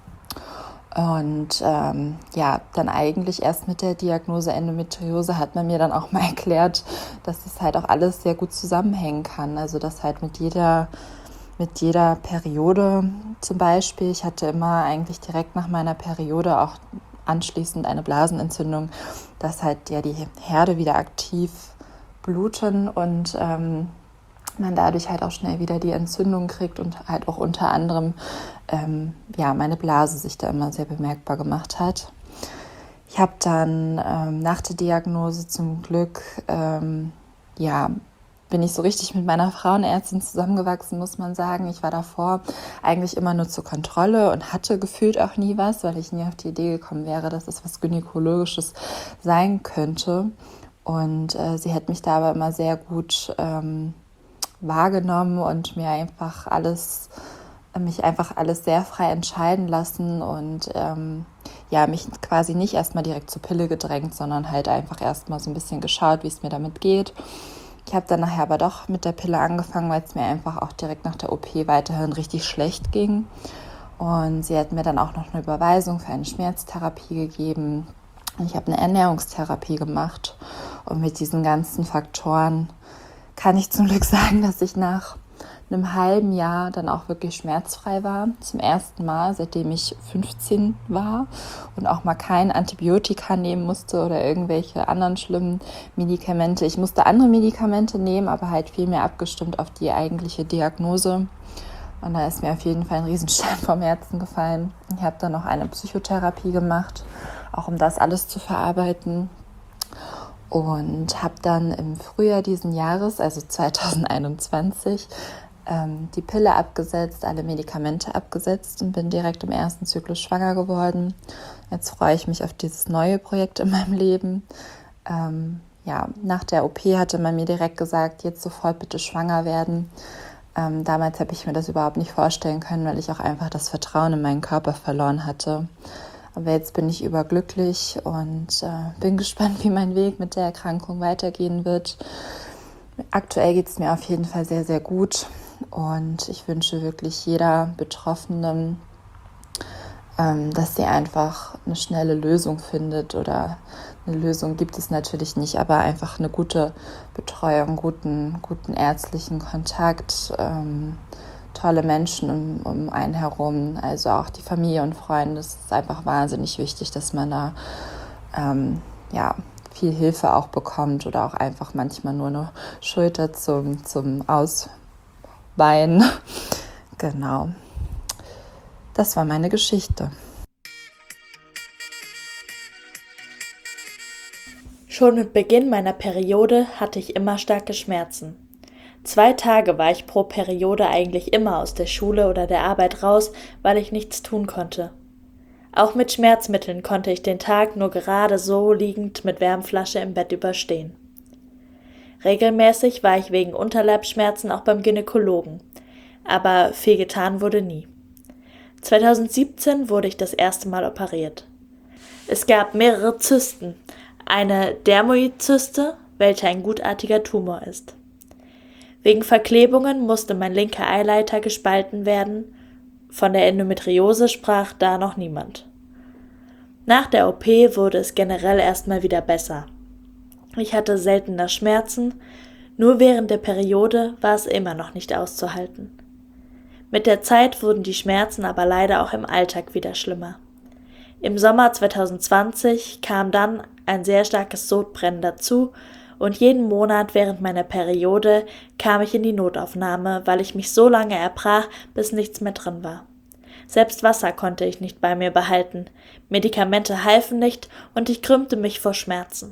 Und ähm, ja, dann eigentlich erst mit der Diagnose Endometriose hat man mir dann auch mal erklärt, dass das halt auch alles sehr gut zusammenhängen kann. Also dass halt mit jeder, mit jeder Periode zum Beispiel, ich hatte immer eigentlich direkt nach meiner Periode auch anschließend eine Blasenentzündung, dass halt ja die Herde wieder aktiv bluten und ähm, man dadurch halt auch schnell wieder die Entzündung kriegt und halt auch unter anderem ähm, ja, meine Blase sich da immer sehr bemerkbar gemacht hat. Ich habe dann ähm, nach der Diagnose zum Glück, ähm, ja, bin ich so richtig mit meiner Frauenärztin zusammengewachsen, muss man sagen. Ich war davor eigentlich immer nur zur Kontrolle und hatte gefühlt auch nie was, weil ich nie auf die Idee gekommen wäre, dass es was Gynäkologisches sein könnte. Und äh, sie hat mich da aber immer sehr gut ähm, wahrgenommen und mir einfach alles, mich einfach alles sehr frei entscheiden lassen und ähm, ja, mich quasi nicht erstmal direkt zur Pille gedrängt, sondern halt einfach erstmal so ein bisschen geschaut, wie es mir damit geht. Ich habe dann nachher aber doch mit der Pille angefangen, weil es mir einfach auch direkt nach der O P weiterhin richtig schlecht ging. Und sie hat mir dann auch noch eine Überweisung für eine Schmerztherapie gegeben. Ich habe eine Ernährungstherapie gemacht und mit diesen ganzen Faktoren kann ich zum Glück sagen, dass ich nach einem halben Jahr dann auch wirklich schmerzfrei war. Zum ersten Mal, seitdem ich fünfzehn war und auch mal kein Antibiotika nehmen musste oder irgendwelche anderen schlimmen Medikamente. Ich musste andere Medikamente nehmen, aber halt viel mehr abgestimmt auf die eigentliche Diagnose. Und da ist mir auf jeden Fall ein Riesenstein vom Herzen gefallen. Ich habe dann noch eine Psychotherapie gemacht, auch um das alles zu verarbeiten. Und habe dann im Frühjahr diesen Jahres, also zweitausendeinundzwanzig, ähm, die Pille abgesetzt, alle Medikamente abgesetzt und bin direkt im ersten Zyklus schwanger geworden. Jetzt freue ich mich auf dieses neue Projekt in meinem Leben. Ähm, ja, nach der O P hatte man mir direkt gesagt, jetzt sofort bitte schwanger werden. Ähm, damals habe ich mir das überhaupt nicht vorstellen können, weil ich auch einfach das Vertrauen in meinen Körper verloren hatte. Aber jetzt bin ich überglücklich und äh, bin gespannt, wie mein Weg mit der Erkrankung weitergehen wird. Aktuell geht es mir auf jeden Fall sehr, sehr gut und ich wünsche wirklich jeder Betroffenen, ähm, dass sie einfach eine schnelle Lösung findet, oder eine Lösung gibt es natürlich nicht, aber einfach eine gute Betreuung, guten, guten ärztlichen Kontakt, ähm, tolle Menschen um, um einen herum, also auch die Familie und Freunde. Es ist einfach wahnsinnig wichtig, dass man da ähm, ja, viel Hilfe auch bekommt oder auch einfach manchmal nur eine Schulter zum, zum Ausweinen. Genau. Das war meine Geschichte. Schon mit Beginn meiner Periode hatte ich immer starke Schmerzen. Zwei Tage war ich pro Periode eigentlich immer aus der Schule oder der Arbeit raus, weil ich nichts tun konnte. Auch mit Schmerzmitteln konnte ich den Tag nur gerade so liegend mit Wärmflasche im Bett überstehen. Regelmäßig war ich wegen Unterleibsschmerzen auch beim Gynäkologen, aber viel getan wurde nie. zweitausendsiebzehn wurde ich das erste Mal operiert. Es gab mehrere Zysten, eine Dermoidzyste, welche ein gutartiger Tumor ist. Wegen Verklebungen musste mein linker Eileiter gespalten werden. Von der Endometriose sprach da noch niemand. Nach der O P wurde es generell erstmal wieder besser. Ich hatte seltener Schmerzen, nur während der Periode war es immer noch nicht auszuhalten. Mit der Zeit wurden die Schmerzen aber leider auch im Alltag wieder schlimmer. Im Sommer zweitausendzwanzig kam dann ein sehr starkes Sodbrennen dazu und jeden Monat während meiner Periode kam ich in die Notaufnahme, weil ich mich so lange erbrach, bis nichts mehr drin war. Selbst Wasser konnte ich nicht bei mir behalten, Medikamente halfen nicht und ich krümmte mich vor Schmerzen.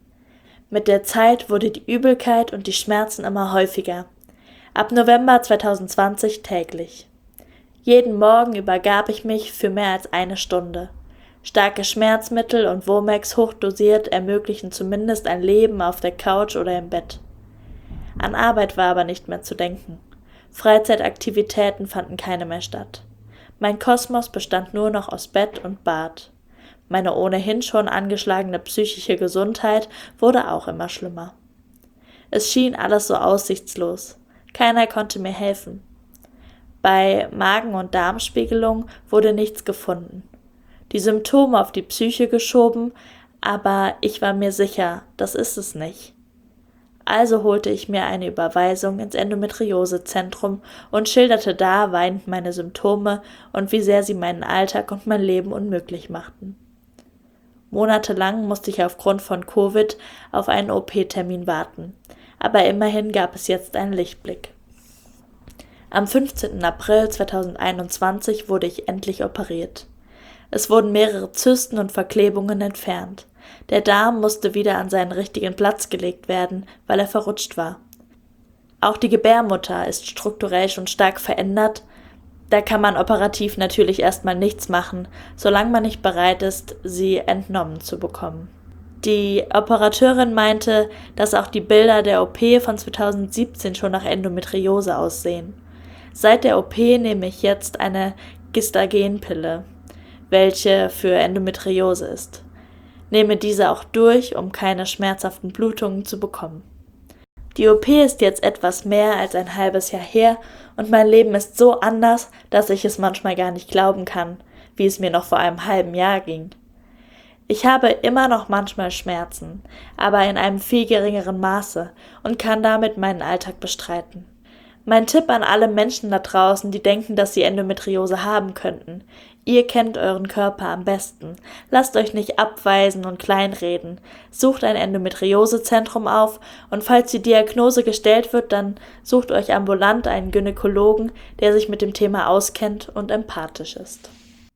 Mit der Zeit wurde die Übelkeit und die Schmerzen immer häufiger. Ab November zweitausendzwanzig täglich. Jeden Morgen übergab ich mich für mehr als eine Stunde. Starke Schmerzmittel und Womex hochdosiert ermöglichen zumindest ein Leben auf der Couch oder im Bett. An Arbeit war aber nicht mehr zu denken. Freizeitaktivitäten fanden keine mehr statt. Mein Kosmos bestand nur noch aus Bett und Bad. Meine ohnehin schon angeschlagene psychische Gesundheit wurde auch immer schlimmer. Es schien alles so aussichtslos. Keiner konnte mir helfen. Bei Magen- und Darmspiegelung wurde nichts gefunden. Die Symptome auf die Psyche geschoben, aber ich war mir sicher, das ist es nicht. Also holte ich mir eine Überweisung ins Endometriosezentrum und schilderte da weinend meine Symptome und wie sehr sie meinen Alltag und mein Leben unmöglich machten. Monatelang musste ich aufgrund von Covid auf einen O P-Termin warten, aber immerhin gab es jetzt einen Lichtblick. Am fünfzehnten April zweitausendeinundzwanzig wurde ich endlich operiert. Es wurden mehrere Zysten und Verklebungen entfernt. Der Darm musste wieder an seinen richtigen Platz gelegt werden, weil er verrutscht war. Auch die Gebärmutter ist strukturell schon stark verändert. Da kann man operativ natürlich erstmal nichts machen, solange man nicht bereit ist, sie entnommen zu bekommen. Die Operateurin meinte, dass auch die Bilder der O P von zweitausendsiebzehn schon nach Endometriose aussehen. Seit der O P nehme ich jetzt eine Gestagenpille, welche für Endometriose ist. Nehme diese auch durch, um keine schmerzhaften Blutungen zu bekommen. Die O P ist jetzt etwas mehr als ein halbes Jahr her und mein Leben ist so anders, dass ich es manchmal gar nicht glauben kann, wie es mir noch vor einem halben Jahr ging. Ich habe immer noch manchmal Schmerzen, aber in einem viel geringeren Maße und kann damit meinen Alltag bestreiten. Mein Tipp an alle Menschen da draußen, die denken, dass sie Endometriose haben könnten: Ihr kennt euren Körper am besten. Lasst euch nicht abweisen und kleinreden. Sucht ein Endometriosezentrum auf und falls die Diagnose gestellt wird, dann sucht euch ambulant einen Gynäkologen, der sich mit dem Thema auskennt und empathisch ist.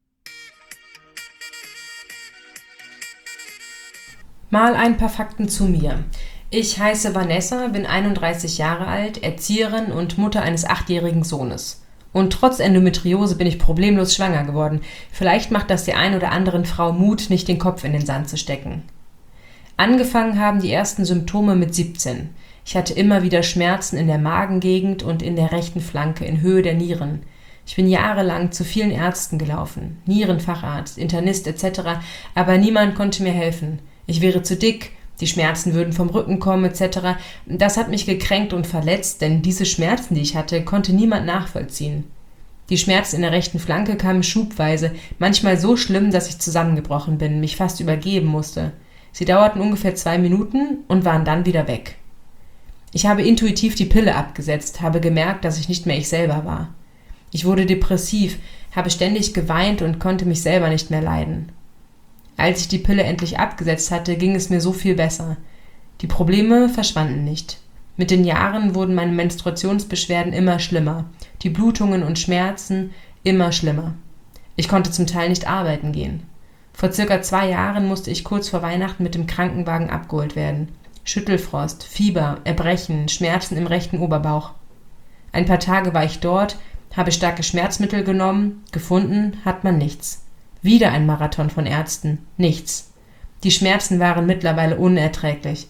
Mal ein paar Fakten zu mir. Ich heiße Vanessa, bin einunddreißig Jahre alt, Erzieherin und Mutter eines achtjährigen Sohnes. Und trotz Endometriose bin ich problemlos schwanger geworden. Vielleicht macht das der ein oder anderen Frau Mut, nicht den Kopf in den Sand zu stecken. Angefangen haben die ersten Symptome mit siebzehn. Ich hatte immer wieder Schmerzen in der Magengegend und in der rechten Flanke in Höhe der Nieren. Ich bin jahrelang zu vielen Ärzten gelaufen, Nierenfacharzt, Internist et cetera, aber niemand konnte mir helfen. Ich wäre zu dick, die Schmerzen würden vom Rücken kommen et cetera. Das hat mich gekränkt und verletzt, denn diese Schmerzen, die ich hatte, konnte niemand nachvollziehen. Die Schmerzen in der rechten Flanke kamen schubweise, manchmal so schlimm, dass ich zusammengebrochen bin, mich fast übergeben musste. Sie dauerten ungefähr zwei Minuten und waren dann wieder weg. Ich habe intuitiv die Pille abgesetzt, habe gemerkt, dass ich nicht mehr ich selber war. Ich wurde depressiv, habe ständig geweint und konnte mich selber nicht mehr leiden. Als ich die Pille endlich abgesetzt hatte, ging es mir so viel besser. Die Probleme verschwanden nicht. Mit den Jahren wurden meine Menstruationsbeschwerden immer schlimmer, die Blutungen und Schmerzen immer schlimmer. Ich konnte zum Teil nicht arbeiten gehen. Vor circa zwei Jahren musste ich kurz vor Weihnachten mit dem Krankenwagen abgeholt werden. Schüttelfrost, Fieber, Erbrechen, Schmerzen im rechten Oberbauch. Ein paar Tage war ich dort, habe starke Schmerzmittel genommen, gefunden hat man nichts. Wieder ein Marathon von Ärzten, nichts. Die Schmerzen waren mittlerweile unerträglich.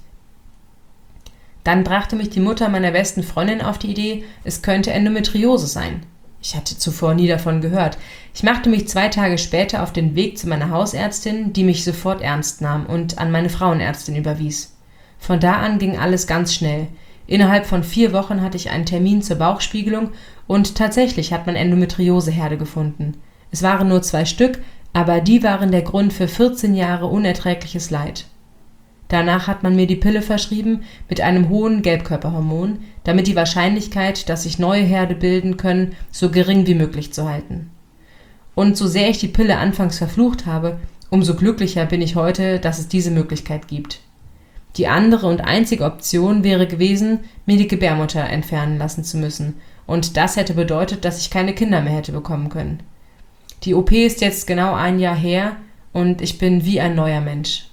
Dann brachte mich die Mutter meiner besten Freundin auf die Idee, es könnte Endometriose sein. Ich hatte zuvor nie davon gehört. Ich machte mich zwei Tage später auf den Weg zu meiner Hausärztin, die mich sofort ernst nahm und an meine Frauenärztin überwies. Von da an ging alles ganz schnell. Innerhalb von vier Wochen hatte ich einen Termin zur Bauchspiegelung und tatsächlich hat man Endometrioseherde gefunden. Es waren nur zwei Stück, aber die waren der Grund für vierzehn Jahre unerträgliches Leid. Danach hat man mir die Pille verschrieben mit einem hohen Gelbkörperhormon, damit die Wahrscheinlichkeit, dass sich neue Herde bilden können, so gering wie möglich zu halten. Und so sehr ich die Pille anfangs verflucht habe, umso glücklicher bin ich heute, dass es diese Möglichkeit gibt. Die andere und einzige Option wäre gewesen, mir die Gebärmutter entfernen lassen zu müssen, und das hätte bedeutet, dass ich keine Kinder mehr hätte bekommen können. Die O P ist jetzt genau ein Jahr her und ich bin wie ein neuer Mensch.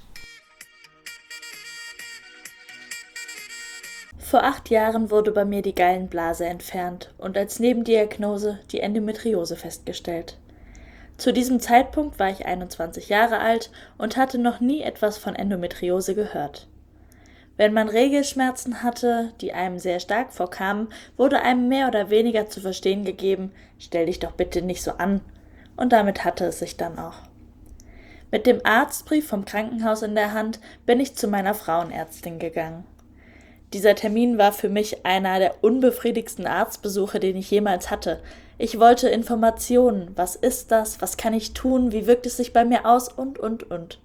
Vor acht Jahren wurde bei mir die Gallenblase entfernt und als Nebendiagnose die Endometriose festgestellt. Zu diesem Zeitpunkt war ich einundzwanzig Jahre alt und hatte noch nie etwas von Endometriose gehört. Wenn man Regelschmerzen hatte, die einem sehr stark vorkamen, wurde einem mehr oder weniger zu verstehen gegeben, stell dich doch bitte nicht so an. Und damit hatte es sich dann auch. Mit dem Arztbrief vom Krankenhaus in der Hand bin ich zu meiner Frauenärztin gegangen. Dieser Termin war für mich einer der unbefriedigsten Arztbesuche, den ich jemals hatte. Ich wollte Informationen. Was ist das? Was kann ich tun? Wie wirkt es sich bei mir aus? Und, und, und.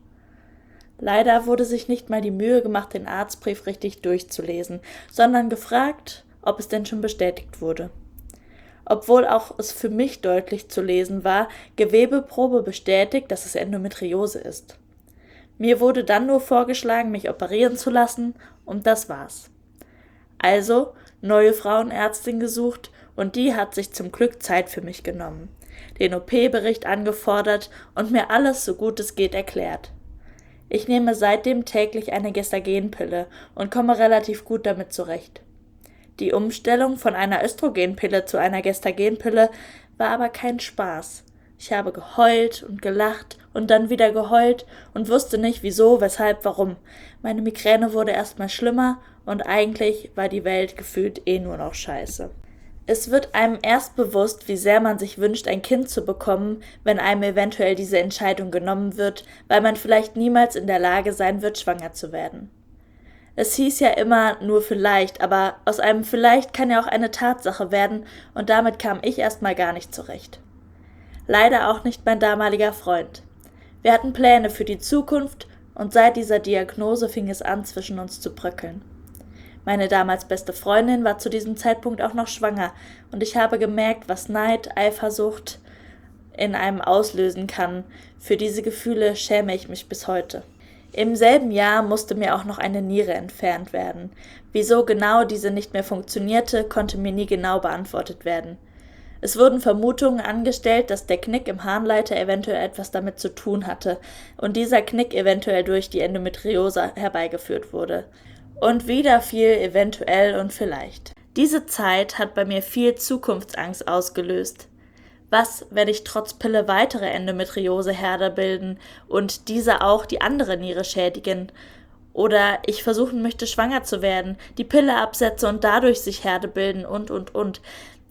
Leider wurde sich nicht mal die Mühe gemacht, den Arztbrief richtig durchzulesen, sondern gefragt, ob es denn schon bestätigt wurde. Obwohl auch es für mich deutlich zu lesen war, Gewebeprobe bestätigt, dass es Endometriose ist. Mir wurde dann nur vorgeschlagen, mich operieren zu lassen, und das war's. Also neue Frauenärztin gesucht, und die hat sich zum Glück Zeit für mich genommen, den O P-Bericht angefordert und mir alles so gut es geht erklärt. Ich nehme seitdem täglich eine Gestagenpille und komme relativ gut damit zurecht. Die Umstellung von einer Östrogenpille zu einer Gestagenpille war aber kein Spaß. Ich habe geheult und gelacht und dann wieder geheult und wusste nicht wieso, weshalb, warum. Meine Migräne wurde erstmal schlimmer und eigentlich war die Welt gefühlt eh nur noch scheiße. Es wird einem erst bewusst, wie sehr man sich wünscht, ein Kind zu bekommen, wenn einem eventuell diese Entscheidung genommen wird, weil man vielleicht niemals in der Lage sein wird, schwanger zu werden. Es hieß ja immer nur vielleicht, aber aus einem vielleicht kann ja auch eine Tatsache werden und damit kam ich erstmal gar nicht zurecht. Leider auch nicht mein damaliger Freund. Wir hatten Pläne für die Zukunft und seit dieser Diagnose fing es an, zwischen uns zu bröckeln. Meine damals beste Freundin war zu diesem Zeitpunkt auch noch schwanger und ich habe gemerkt, was Neid, Eifersucht in einem auslösen kann. Für diese Gefühle schäme ich mich bis heute. Im selben Jahr musste mir auch noch eine Niere entfernt werden. Wieso genau diese nicht mehr funktionierte, konnte mir nie genau beantwortet werden. Es wurden Vermutungen angestellt, dass der Knick im Harnleiter eventuell etwas damit zu tun hatte und dieser Knick eventuell durch die Endometriose herbeigeführt wurde. Und wieder viel eventuell und vielleicht. Diese Zeit hat bei mir viel Zukunftsangst ausgelöst. Was, wenn ich trotz Pille weitere Endometrioseherde bilden und diese auch die andere Niere schädigen? Oder ich versuchen möchte, schwanger zu werden, die Pille absetze und dadurch sich Herde bilden und, und, und.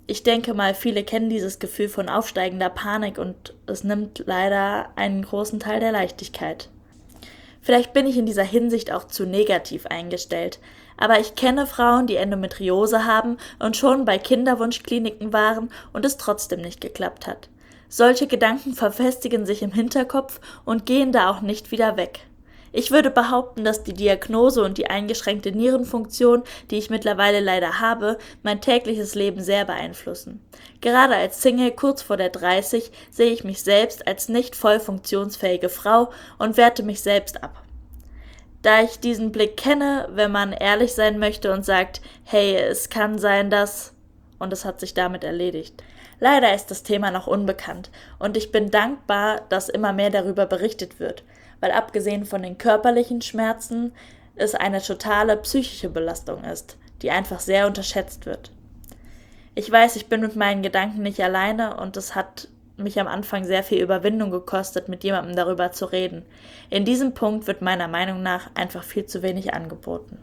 Ich denke mal, viele kennen dieses Gefühl von aufsteigender Panik und es nimmt leider einen großen Teil der Leichtigkeit. Vielleicht bin ich in dieser Hinsicht auch zu negativ eingestellt, aber ich kenne Frauen, die Endometriose haben und schon bei Kinderwunschkliniken waren und es trotzdem nicht geklappt hat. Solche Gedanken verfestigen sich im Hinterkopf und gehen da auch nicht wieder weg. Ich würde behaupten, dass die Diagnose und die eingeschränkte Nierenfunktion, die ich mittlerweile leider habe, mein tägliches Leben sehr beeinflussen. Gerade als Single kurz vor der dreißig sehe ich mich selbst als nicht voll funktionsfähige Frau und werte mich selbst ab. Da ich diesen Blick kenne, wenn man ehrlich sein möchte und sagt, hey, es kann sein, dass... und es hat sich damit erledigt. Leider ist das Thema noch unbekannt und ich bin dankbar, dass immer mehr darüber berichtet wird, weil abgesehen von den körperlichen Schmerzen es eine totale psychische Belastung ist, die einfach sehr unterschätzt wird. Ich weiß, ich bin mit meinen Gedanken nicht alleine und es hat mich am Anfang sehr viel Überwindung gekostet, mit jemandem darüber zu reden. In diesem Punkt wird meiner Meinung nach einfach viel zu wenig angeboten.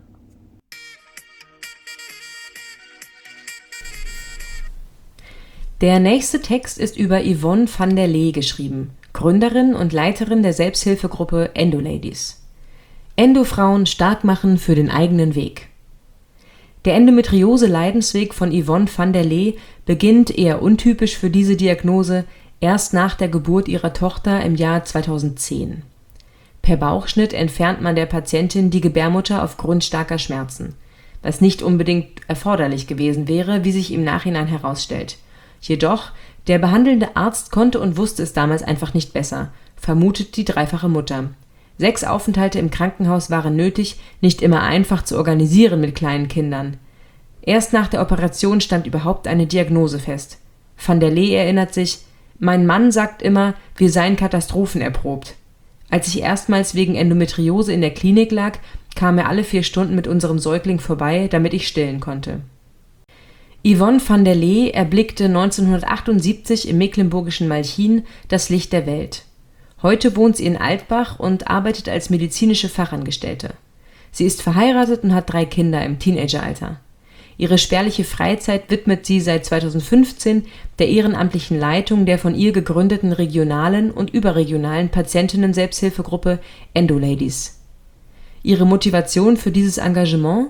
Der nächste Text ist über Yvonne van der Lee geschrieben, Gründerin und Leiterin der Selbsthilfegruppe Endo-Ladies. Endo-Frauen stark machen für den eigenen Weg. Der Endometriose-Leidensweg von Yvonne van der Lee beginnt, eher untypisch für diese Diagnose, erst nach der Geburt ihrer Tochter im Jahr zweitausendzehn. Per Bauchschnitt entfernt man der Patientin die Gebärmutter aufgrund starker Schmerzen, was nicht unbedingt erforderlich gewesen wäre, wie sich im Nachhinein herausstellt. Jedoch, der behandelnde Arzt konnte und wusste es damals einfach nicht besser, vermutet die dreifache Mutter. Sechs Aufenthalte im Krankenhaus waren nötig, nicht immer einfach zu organisieren mit kleinen Kindern. Erst nach der Operation stand überhaupt eine Diagnose fest. Van der Lee erinnert sich, mein Mann sagt immer, wir seien katastrophenerprobt. Als ich erstmals wegen Endometriose in der Klinik lag, kam er alle vier Stunden mit unserem Säugling vorbei, damit ich stillen konnte. Yvonne van der Lee erblickte neunzehnhundertachtundsiebzig im mecklenburgischen Malchin das Licht der Welt. Heute wohnt sie in Altbach und arbeitet als medizinische Fachangestellte. Sie ist verheiratet und hat drei Kinder im Teenageralter. Ihre spärliche Freizeit widmet sie seit zweitausendfünfzehn der ehrenamtlichen Leitung der von ihr gegründeten regionalen und überregionalen Patientinnen-Selbsthilfegruppe Endo-Ladies. Ihre Motivation für dieses Engagement?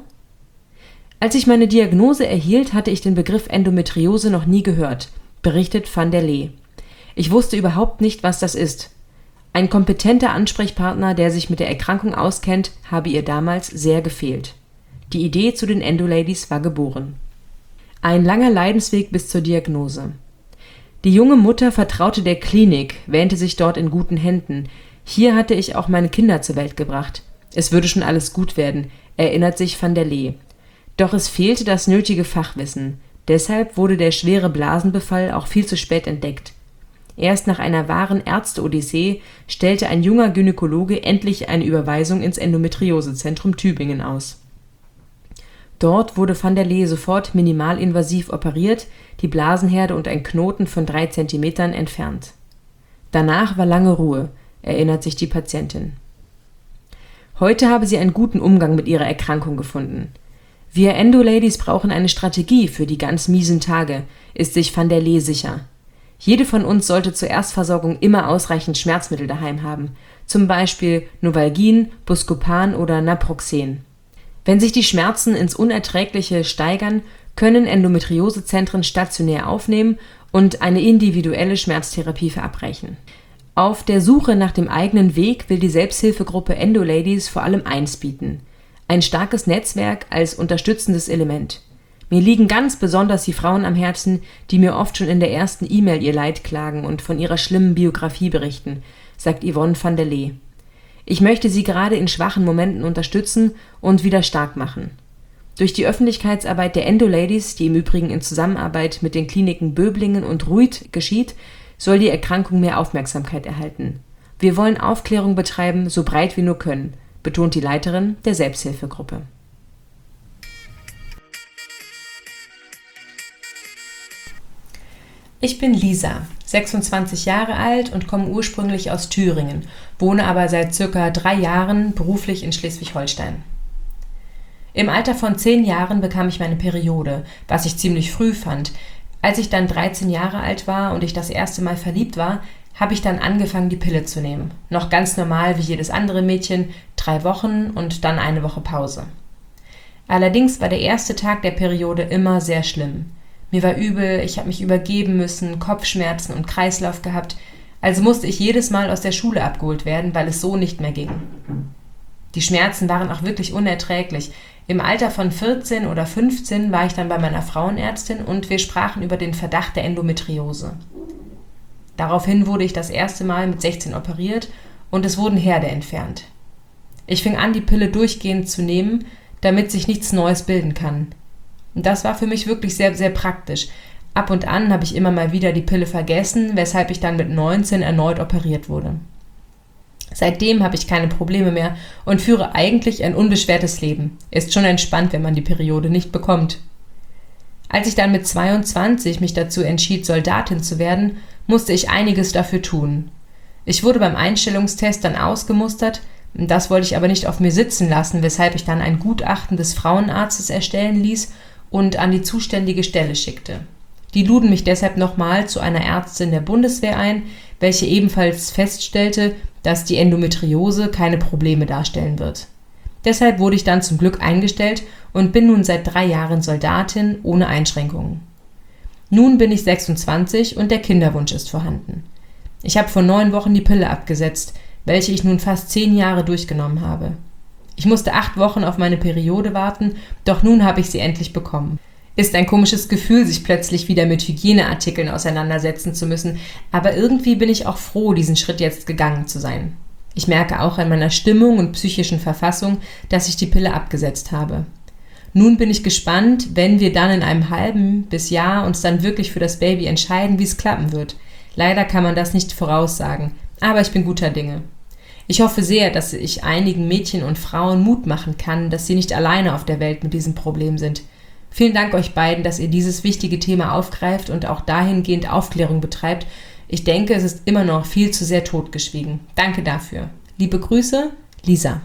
Als ich meine Diagnose erhielt, hatte ich den Begriff Endometriose noch nie gehört, berichtet van der Lee. Ich wusste überhaupt nicht, was das ist. Ein kompetenter Ansprechpartner, der sich mit der Erkrankung auskennt, habe ihr damals sehr gefehlt. Die Idee zu den Endo-Ladies war geboren. Ein langer Leidensweg bis zur Diagnose. Die junge Mutter vertraute der Klinik, wähnte sich dort in guten Händen. Hier hatte ich auch meine Kinder zur Welt gebracht. Es würde schon alles gut werden, erinnert sich van der Lee. Doch es fehlte das nötige Fachwissen. Deshalb wurde der schwere Blasenbefall auch viel zu spät entdeckt. Erst nach einer wahren Ärzte-Odyssee stellte ein junger Gynäkologe endlich eine Überweisung ins Endometriosezentrum Tübingen aus. Dort wurde van der Lee sofort minimalinvasiv operiert, die Blasenherde und ein Knoten von drei Zentimetern entfernt. Danach war lange Ruhe, erinnert sich die Patientin. Heute habe sie einen guten Umgang mit ihrer Erkrankung gefunden. Wir Endo-Ladies brauchen eine Strategie für die ganz miesen Tage, ist sich van der Lee sicher. Jede von uns sollte zur Erstversorgung immer ausreichend Schmerzmittel daheim haben, zum Beispiel Novalgin, Buscopan oder Naproxen. Wenn sich die Schmerzen ins Unerträgliche steigern, können Endometriosezentren stationär aufnehmen und eine individuelle Schmerztherapie verabreichen. Auf der Suche nach dem eigenen Weg will die Selbsthilfegruppe Endo-Ladies vor allem eins bieten: ein starkes Netzwerk als unterstützendes Element. Mir liegen ganz besonders die Frauen am Herzen, die mir oft schon in der ersten E-Mail ihr Leid klagen und von ihrer schlimmen Biografie berichten, sagt Yvonne van der Lee. Ich möchte sie gerade in schwachen Momenten unterstützen und wieder stark machen. Durch die Öffentlichkeitsarbeit der Endo-Ladies, die im Übrigen in Zusammenarbeit mit den Kliniken Böblingen und Ruid geschieht, soll die Erkrankung mehr Aufmerksamkeit erhalten. Wir wollen Aufklärung betreiben, so breit wir nur können, betont die Leiterin der Selbsthilfegruppe. Ich bin Lisa, sechsundzwanzig Jahre alt und komme ursprünglich aus Thüringen, wohne aber seit circa drei Jahren beruflich in Schleswig-Holstein. Im Alter von zehn Jahren bekam ich meine Periode, was ich ziemlich früh fand, Als ich dann dreizehn Jahre alt war und ich das erste Mal verliebt war, habe ich dann angefangen, die Pille zu nehmen. Noch ganz normal wie jedes andere Mädchen, drei Wochen und dann eine Woche Pause. Allerdings war der erste Tag der Periode immer sehr schlimm. Mir war übel, ich habe mich übergeben müssen, Kopfschmerzen und Kreislauf gehabt, also musste ich jedes Mal aus der Schule abgeholt werden, weil es so nicht mehr ging. Die Schmerzen waren auch wirklich unerträglich. Im Alter von vierzehn oder fünfzehn war ich dann bei meiner Frauenärztin und wir sprachen über den Verdacht der Endometriose. Daraufhin wurde ich das erste Mal mit sechzehn operiert und es wurden Herde entfernt. Ich fing an, die Pille durchgehend zu nehmen, damit sich nichts Neues bilden kann. Und das war für mich wirklich sehr, sehr praktisch. Ab und an habe ich immer mal wieder die Pille vergessen, weshalb ich dann mit neunzehn erneut operiert wurde. Seitdem habe ich keine Probleme mehr und führe eigentlich ein unbeschwertes Leben. Ist schon entspannt, wenn man die Periode nicht bekommt. Als ich dann mit zweiundzwanzig mich dazu entschied, Soldatin zu werden, musste ich einiges dafür tun. Ich wurde beim Einstellungstest dann ausgemustert, das wollte ich aber nicht auf mir sitzen lassen, weshalb ich dann ein Gutachten des Frauenarztes erstellen ließ und an die zuständige Stelle schickte. Die luden mich deshalb nochmal zu einer Ärztin der Bundeswehr ein, welche ebenfalls feststellte, dass die Endometriose keine Probleme darstellen wird. Deshalb wurde ich dann zum Glück eingestellt und bin nun seit drei Jahren Soldatin ohne Einschränkungen. Nun bin ich sechsundzwanzig und der Kinderwunsch ist vorhanden. Ich habe vor neun Wochen die Pille abgesetzt, welche ich nun fast zehn Jahre durchgenommen habe. Ich musste acht Wochen auf meine Periode warten, doch nun habe ich sie endlich bekommen. Ist ein komisches Gefühl, sich plötzlich wieder mit Hygieneartikeln auseinandersetzen zu müssen, aber irgendwie bin ich auch froh, diesen Schritt jetzt gegangen zu sein. Ich merke auch an meiner Stimmung und psychischen Verfassung, dass ich die Pille abgesetzt habe. Nun bin ich gespannt, wenn wir dann in einem halben bis Jahr uns dann wirklich für das Baby entscheiden, wie es klappen wird. Leider kann man das nicht voraussagen, aber ich bin guter Dinge. Ich hoffe sehr, dass ich einigen Mädchen und Frauen Mut machen kann, dass sie nicht alleine auf der Welt mit diesem Problem sind. Vielen Dank euch beiden, dass ihr dieses wichtige Thema aufgreift und auch dahingehend Aufklärung betreibt. Ich denke, es ist immer noch viel zu sehr totgeschwiegen. Danke dafür. Liebe Grüße, Lisa.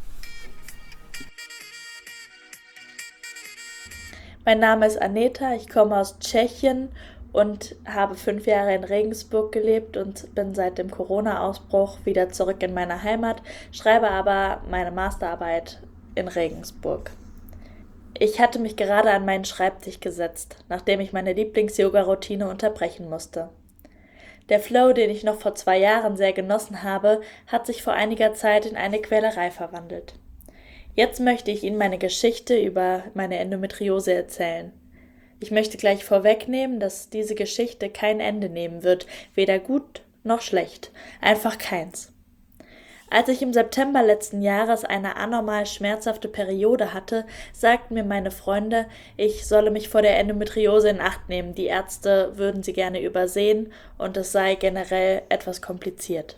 Mein Name ist Aneta, ich komme aus Tschechien und habe fünf Jahre in Regensburg gelebt und bin seit dem Corona-Ausbruch wieder zurück in meine Heimat, schreibe aber meine Masterarbeit in Regensburg. Ich hatte mich gerade an meinen Schreibtisch gesetzt, nachdem ich meine Lieblings-Yoga-Routine unterbrechen musste. Der Flow, den ich noch vor zwei Jahren sehr genossen habe, hat sich vor einiger Zeit in eine Quälerei verwandelt. Jetzt möchte ich Ihnen meine Geschichte über meine Endometriose erzählen. Ich möchte gleich vorwegnehmen, dass diese Geschichte kein Ende nehmen wird, weder gut noch schlecht, einfach keins. Als ich im September letzten Jahres eine anormal schmerzhafte Periode hatte, sagten mir meine Freunde, ich solle mich vor der Endometriose in Acht nehmen, die Ärzte würden sie gerne übersehen und es sei generell etwas kompliziert.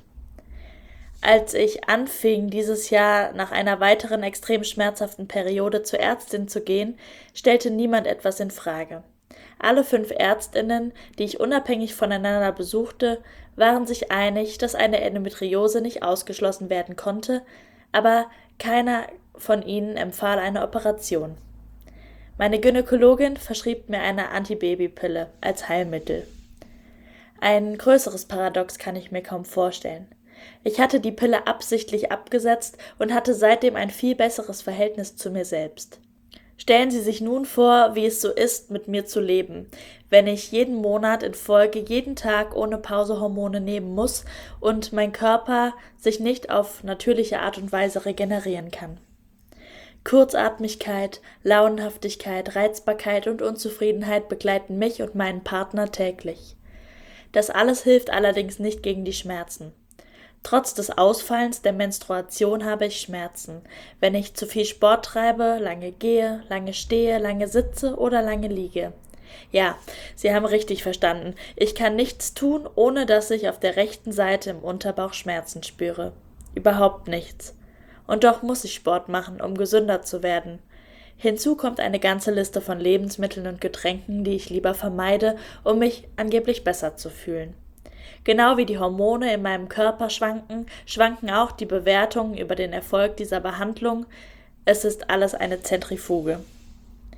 Als ich anfing, dieses Jahr nach einer weiteren extrem schmerzhaften Periode zur Ärztin zu gehen, stellte niemand etwas in Frage. Alle fünf Ärztinnen, die ich unabhängig voneinander besuchte, waren sich einig, dass eine Endometriose nicht ausgeschlossen werden konnte, aber keiner von ihnen empfahl eine Operation. Meine Gynäkologin verschrieb mir eine Antibabypille als Heilmittel. Ein größeres Paradox kann ich mir kaum vorstellen. Ich hatte die Pille absichtlich abgesetzt und hatte seitdem ein viel besseres Verhältnis zu mir selbst. Stellen Sie sich nun vor, wie es so ist, mit mir zu leben, wenn ich jeden Monat in Folge jeden Tag ohne Pause Hormone nehmen muss und mein Körper sich nicht auf natürliche Art und Weise regenerieren kann. Kurzatmigkeit, Launenhaftigkeit, Reizbarkeit und Unzufriedenheit begleiten mich und meinen Partner täglich. Das alles hilft allerdings nicht gegen die Schmerzen. Trotz des Ausfallens der Menstruation habe ich Schmerzen, wenn ich zu viel Sport treibe, lange gehe, lange stehe, lange sitze oder lange liege. Ja, Sie haben richtig verstanden. Ich kann nichts tun, ohne dass ich auf der rechten Seite im Unterbauch Schmerzen spüre. Überhaupt nichts. Und doch muss ich Sport machen, um gesünder zu werden. Hinzu kommt eine ganze Liste von Lebensmitteln und Getränken, die ich lieber vermeide, um mich angeblich besser zu fühlen. Genau wie die Hormone in meinem Körper schwanken, schwanken auch die Bewertungen über den Erfolg dieser Behandlung. Es ist alles eine Zentrifuge.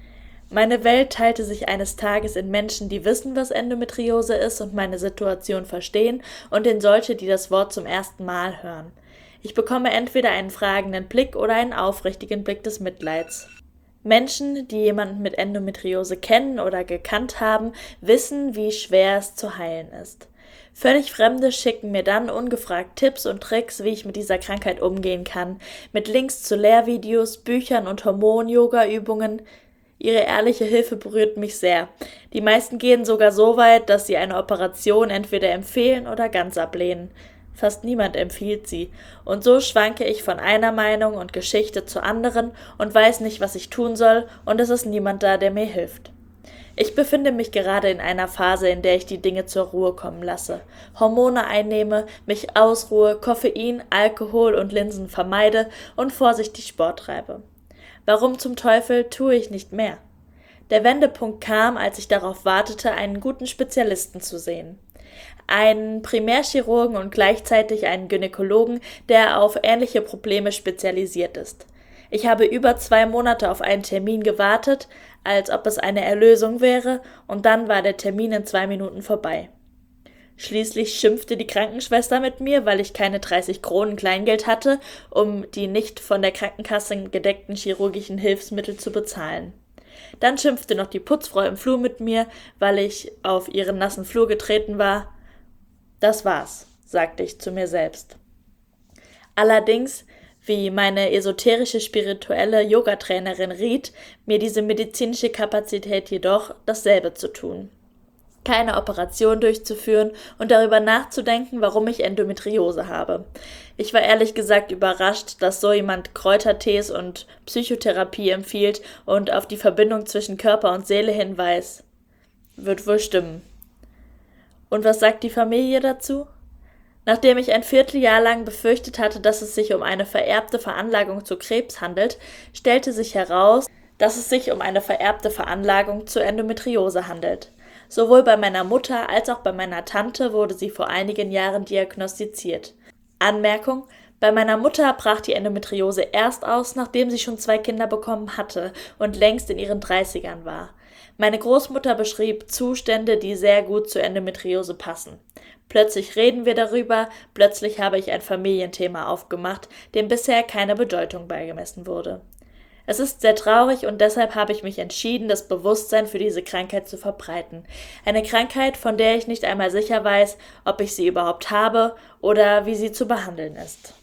Meine Welt teilte sich eines Tages in Menschen, die wissen, was Endometriose ist und meine Situation verstehen, und in solche, die das Wort zum ersten Mal hören. Ich bekomme entweder einen fragenden Blick oder einen aufrichtigen Blick des Mitleids. Menschen, die jemanden mit Endometriose kennen oder gekannt haben, wissen, wie schwer es zu heilen ist. Völlig Fremde schicken mir dann ungefragt Tipps und Tricks, wie ich mit dieser Krankheit umgehen kann, mit Links zu Lehrvideos, Büchern und Hormon-Yoga-Übungen. Ihre ehrliche Hilfe berührt mich sehr. Die meisten gehen sogar so weit, dass sie eine Operation entweder empfehlen oder ganz ablehnen. Fast niemand empfiehlt sie. Und so schwanke ich von einer Meinung und Geschichte zur anderen und weiß nicht, was ich tun soll, und es ist niemand da, der mir hilft. Ich befinde mich gerade in einer Phase, in der ich die Dinge zur Ruhe kommen lasse, Hormone einnehme, mich ausruhe, Koffein, Alkohol und Linsen vermeide und vorsichtig Sport treibe. Warum zum Teufel tue ich nicht mehr? Der Wendepunkt kam, als ich darauf wartete, einen guten Spezialisten zu sehen. Einen Primärchirurgen und gleichzeitig einen Gynäkologen, der auf ähnliche Probleme spezialisiert ist. Ich habe über zwei Monate auf einen Termin gewartet, als ob es eine Erlösung wäre, und dann war der Termin in zwei Minuten vorbei. Schließlich schimpfte die Krankenschwester mit mir, weil ich keine dreißig Kronen Kleingeld hatte, um die nicht von der Krankenkasse gedeckten chirurgischen Hilfsmittel zu bezahlen. Dann schimpfte noch die Putzfrau im Flur mit mir, weil ich auf ihren nassen Flur getreten war. Das war's, sagte ich zu mir selbst. Allerdings, wie meine esoterische spirituelle Yogatrainerin riet, mir diese medizinische Kapazität jedoch, dasselbe zu tun. Keine Operation durchzuführen und darüber nachzudenken, warum ich Endometriose habe. Ich war ehrlich gesagt überrascht, dass so jemand Kräutertees und Psychotherapie empfiehlt und auf die Verbindung zwischen Körper und Seele hinweist. Wird wohl stimmen. Und was sagt die Familie dazu? Nachdem ich ein Vierteljahr lang befürchtet hatte, dass es sich um eine vererbte Veranlagung zu Krebs handelt, stellte sich heraus, dass es sich um eine vererbte Veranlagung zur Endometriose handelt. Sowohl bei meiner Mutter als auch bei meiner Tante wurde sie vor einigen Jahren diagnostiziert. Anmerkung: Bei meiner Mutter brach die Endometriose erst aus, nachdem sie schon zwei Kinder bekommen hatte und längst in ihren dreißigern war. Meine Großmutter beschrieb Zustände, die sehr gut zur Endometriose passen. Plötzlich reden wir darüber, plötzlich habe ich ein Familienthema aufgemacht, dem bisher keine Bedeutung beigemessen wurde. Es ist sehr traurig, und deshalb habe ich mich entschieden, das Bewusstsein für diese Krankheit zu verbreiten. Eine Krankheit, von der ich nicht einmal sicher weiß, ob ich sie überhaupt habe oder wie sie zu behandeln ist.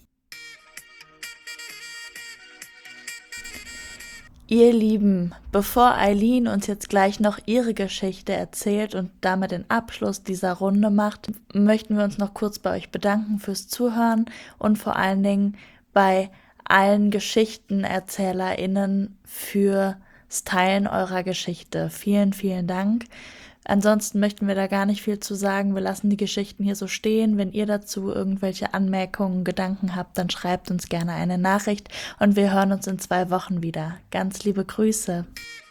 Ihr Lieben, bevor Eileen uns jetzt gleich noch ihre Geschichte erzählt und damit den Abschluss dieser Runde macht, möchten wir uns noch kurz bei euch bedanken fürs Zuhören und vor allen Dingen bei allen GeschichtenerzählerInnen fürs Teilen eurer Geschichte. Vielen, vielen Dank. Ansonsten möchten wir da gar nicht viel zu sagen. Wir lassen die Geschichten hier so stehen. Wenn ihr dazu irgendwelche Anmerkungen, Gedanken habt, dann schreibt uns gerne eine Nachricht und wir hören uns in zwei Wochen wieder. Ganz liebe Grüße.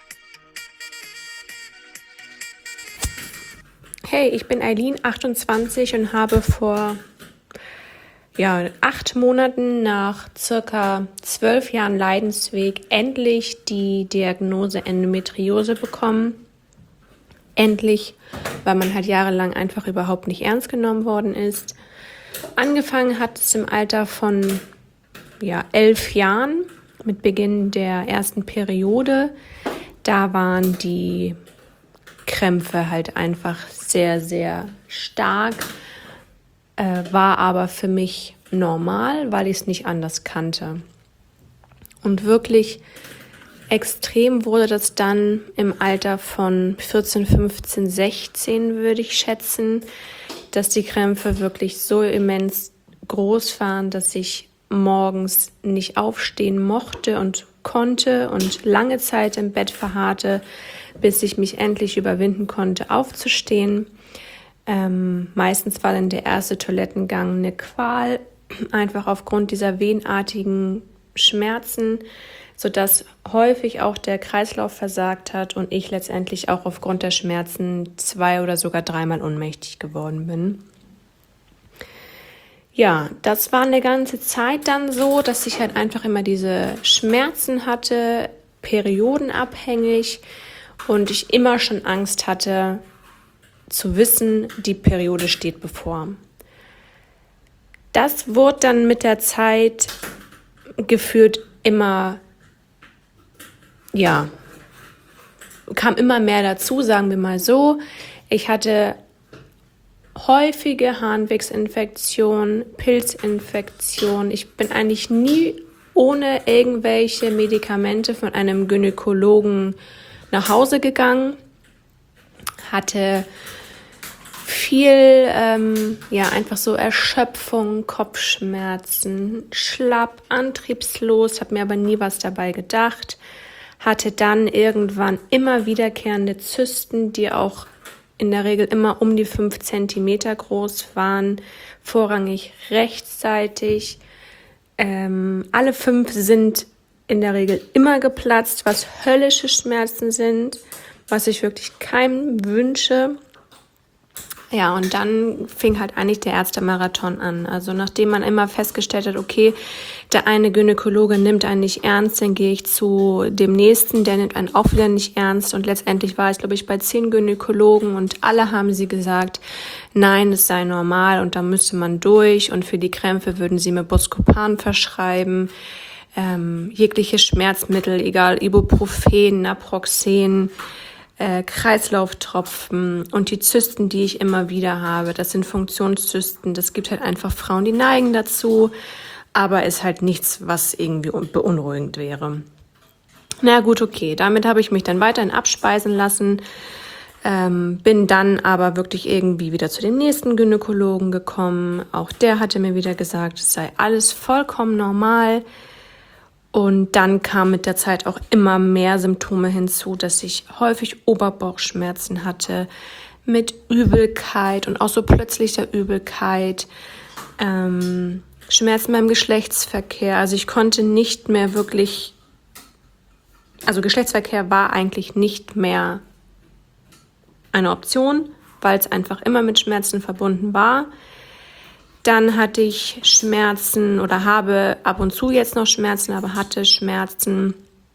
Hey, ich bin Eileen, achtundzwanzig, und habe vor ja, acht Monaten nach circa zwölf Jahren Leidensweg endlich die Diagnose Endometriose bekommen. Endlich, weil man halt jahrelang einfach überhaupt nicht ernst genommen worden ist. Angefangen hat es im Alter von ja, elf Jahren mit Beginn der ersten Periode. Da waren die Krämpfe halt einfach sehr, sehr stark. Äh, war aber für mich normal, weil ich es nicht anders kannte. Und wirklich extrem wurde das dann im Alter von vierzehn, fünfzehn, sechzehn, würde ich schätzen, dass die Krämpfe wirklich so immens groß waren, dass ich morgens nicht aufstehen mochte und konnte und lange Zeit im Bett verharrte, bis ich mich endlich überwinden konnte, aufzustehen. Ähm, meistens war dann der erste Toilettengang eine Qual, einfach aufgrund dieser venenartigen Schmerzen, sodass häufig auch der Kreislauf versagt hat und ich letztendlich auch aufgrund der Schmerzen zwei oder sogar dreimal ohnmächtig geworden bin. Ja, das war eine ganze Zeit dann so, dass ich halt einfach immer diese Schmerzen hatte, periodenabhängig und ich immer schon Angst hatte zu wissen, die Periode steht bevor. Das wurde dann mit der Zeit gefühlt immer, ja, kam immer mehr dazu, sagen wir mal so. Ich hatte häufige Harnwegsinfektionen, Pilzinfektionen. Ich bin eigentlich nie ohne irgendwelche Medikamente von einem Gynäkologen nach Hause gegangen. Hatte viel, ähm, ja, einfach so Erschöpfung, Kopfschmerzen, schlapp, antriebslos, habe mir aber nie was dabei gedacht. Hatte dann irgendwann immer wiederkehrende Zysten, die auch in der Regel immer um die fünf Zentimeter groß waren, vorrangig rechtsseitig. Ähm, alle fünf sind in der Regel immer geplatzt, was höllische Schmerzen sind, was ich wirklich keinem wünsche. Ja, und dann fing halt eigentlich der Ärztemarathon an. Also nachdem man immer festgestellt hat, okay, der eine Gynäkologe nimmt einen nicht ernst, dann gehe ich zu dem nächsten, der nimmt einen auch wieder nicht ernst. Und letztendlich war ich, glaube ich, bei zehn Gynäkologen und alle haben sie gesagt, nein, es sei normal und da müsste man durch. Und für die Krämpfe würden sie mir Buscopan verschreiben, ähm, jegliche Schmerzmittel, egal Ibuprofen, Naproxen, Äh, Kreislauftropfen und die Zysten, die ich immer wieder habe, das sind Funktionszysten. Das gibt halt einfach Frauen, die neigen dazu, aber ist halt nichts, was irgendwie beunruhigend wäre. Na gut, okay, damit habe ich mich dann weiterhin abspeisen lassen, ähm, bin dann aber wirklich irgendwie wieder zu dem nächsten Gynäkologen gekommen. Auch der hatte mir wieder gesagt, es sei alles vollkommen normal. Und dann kam mit der Zeit auch immer mehr Symptome hinzu, dass ich häufig Oberbauchschmerzen hatte mit Übelkeit und auch so plötzlicher Übelkeit, ähm, Schmerzen beim Geschlechtsverkehr. Also ich konnte nicht mehr wirklich, also Geschlechtsverkehr war eigentlich nicht mehr eine Option, weil es einfach immer mit Schmerzen verbunden war. Dann hatte ich Schmerzen oder habe ab und zu jetzt noch Schmerzen, aber hatte Schmerzen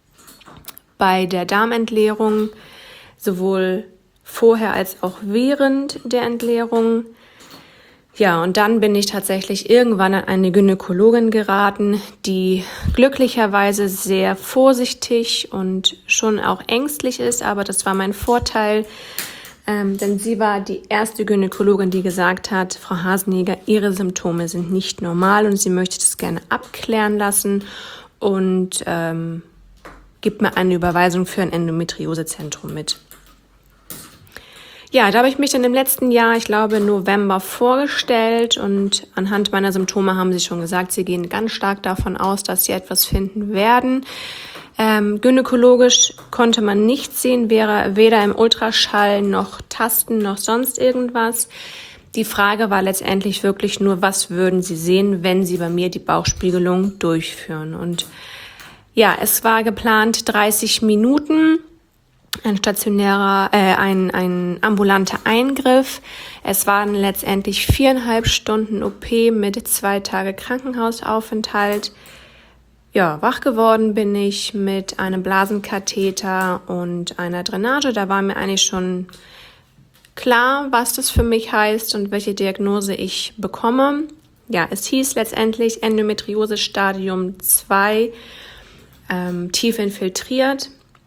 bei der Darmentleerung, sowohl vorher als auch während der Entleerung. Ja, und dann bin ich tatsächlich irgendwann an eine Gynäkologin geraten, die glücklicherweise sehr vorsichtig und schon auch ängstlich ist, aber das war mein Vorteil. Ähm, denn sie war die erste Gynäkologin, die gesagt hat, Frau Hasenjäger, Ihre Symptome sind nicht normal und sie möchte das gerne abklären lassen und ähm, gibt mir eine Überweisung für ein Endometriosezentrum mit. Ja, da habe ich mich dann im letzten Jahr, ich glaube November, vorgestellt und anhand meiner Symptome haben sie schon gesagt, sie gehen ganz stark davon aus, dass sie etwas finden werden. Ähm, gynäkologisch konnte man nichts sehen, wäre weder im Ultraschall noch Tasten noch sonst irgendwas. Die Frage war letztendlich wirklich nur, was würden Sie sehen, wenn Sie bei mir die Bauchspiegelung durchführen? Und ja, es war geplant dreißig Minuten, ein stationärer, äh, ein, ein ambulanter Eingriff. Es waren letztendlich viereinhalb Stunden O P mit zwei Tage Krankenhausaufenthalt. Ja, wach geworden bin ich mit einem Blasenkatheter und einer Drainage. Da war mir eigentlich schon klar, was das für mich heißt und welche Diagnose ich bekomme. Ja, es hieß letztendlich Endometriose Stadium zwei, ähm, tief infiltriert.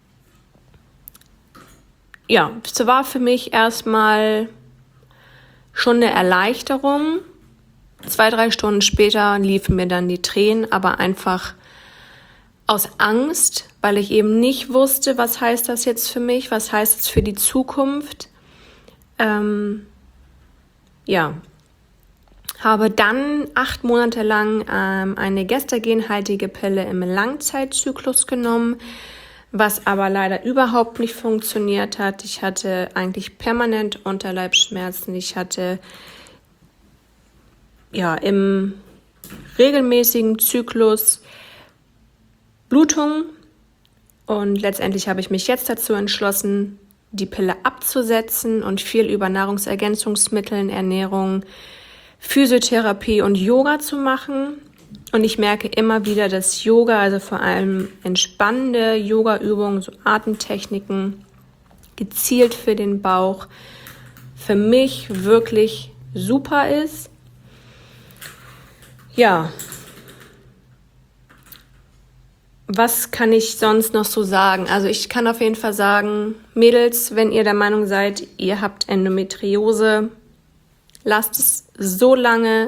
Ja, es war für mich erstmal schon eine Erleichterung. Zwei, drei Stunden später liefen mir dann die Tränen, aber einfach aus Angst, weil ich eben nicht wusste, was heißt das jetzt für mich, was heißt es für die Zukunft. Ähm, ja, habe dann acht Monate lang ähm, eine gestagenhaltige Pille im Langzeitzyklus genommen, was aber leider überhaupt nicht funktioniert hat. Ich hatte eigentlich permanent Unterleibsschmerzen. Ich hatte ja im regelmäßigen Zyklus Blutung und letztendlich habe ich mich jetzt dazu entschlossen, die Pille abzusetzen und viel über Nahrungsergänzungsmitteln, Ernährung, Physiotherapie und Yoga zu machen. Und ich merke immer wieder, dass Yoga, also vor allem entspannende Yoga-Übungen, so Atemtechniken, gezielt für den Bauch, für mich wirklich super ist. Ja. Was kann ich sonst noch so sagen? Also ich kann auf jeden Fall sagen, Mädels, wenn ihr der Meinung seid, ihr habt Endometriose, lasst es so lange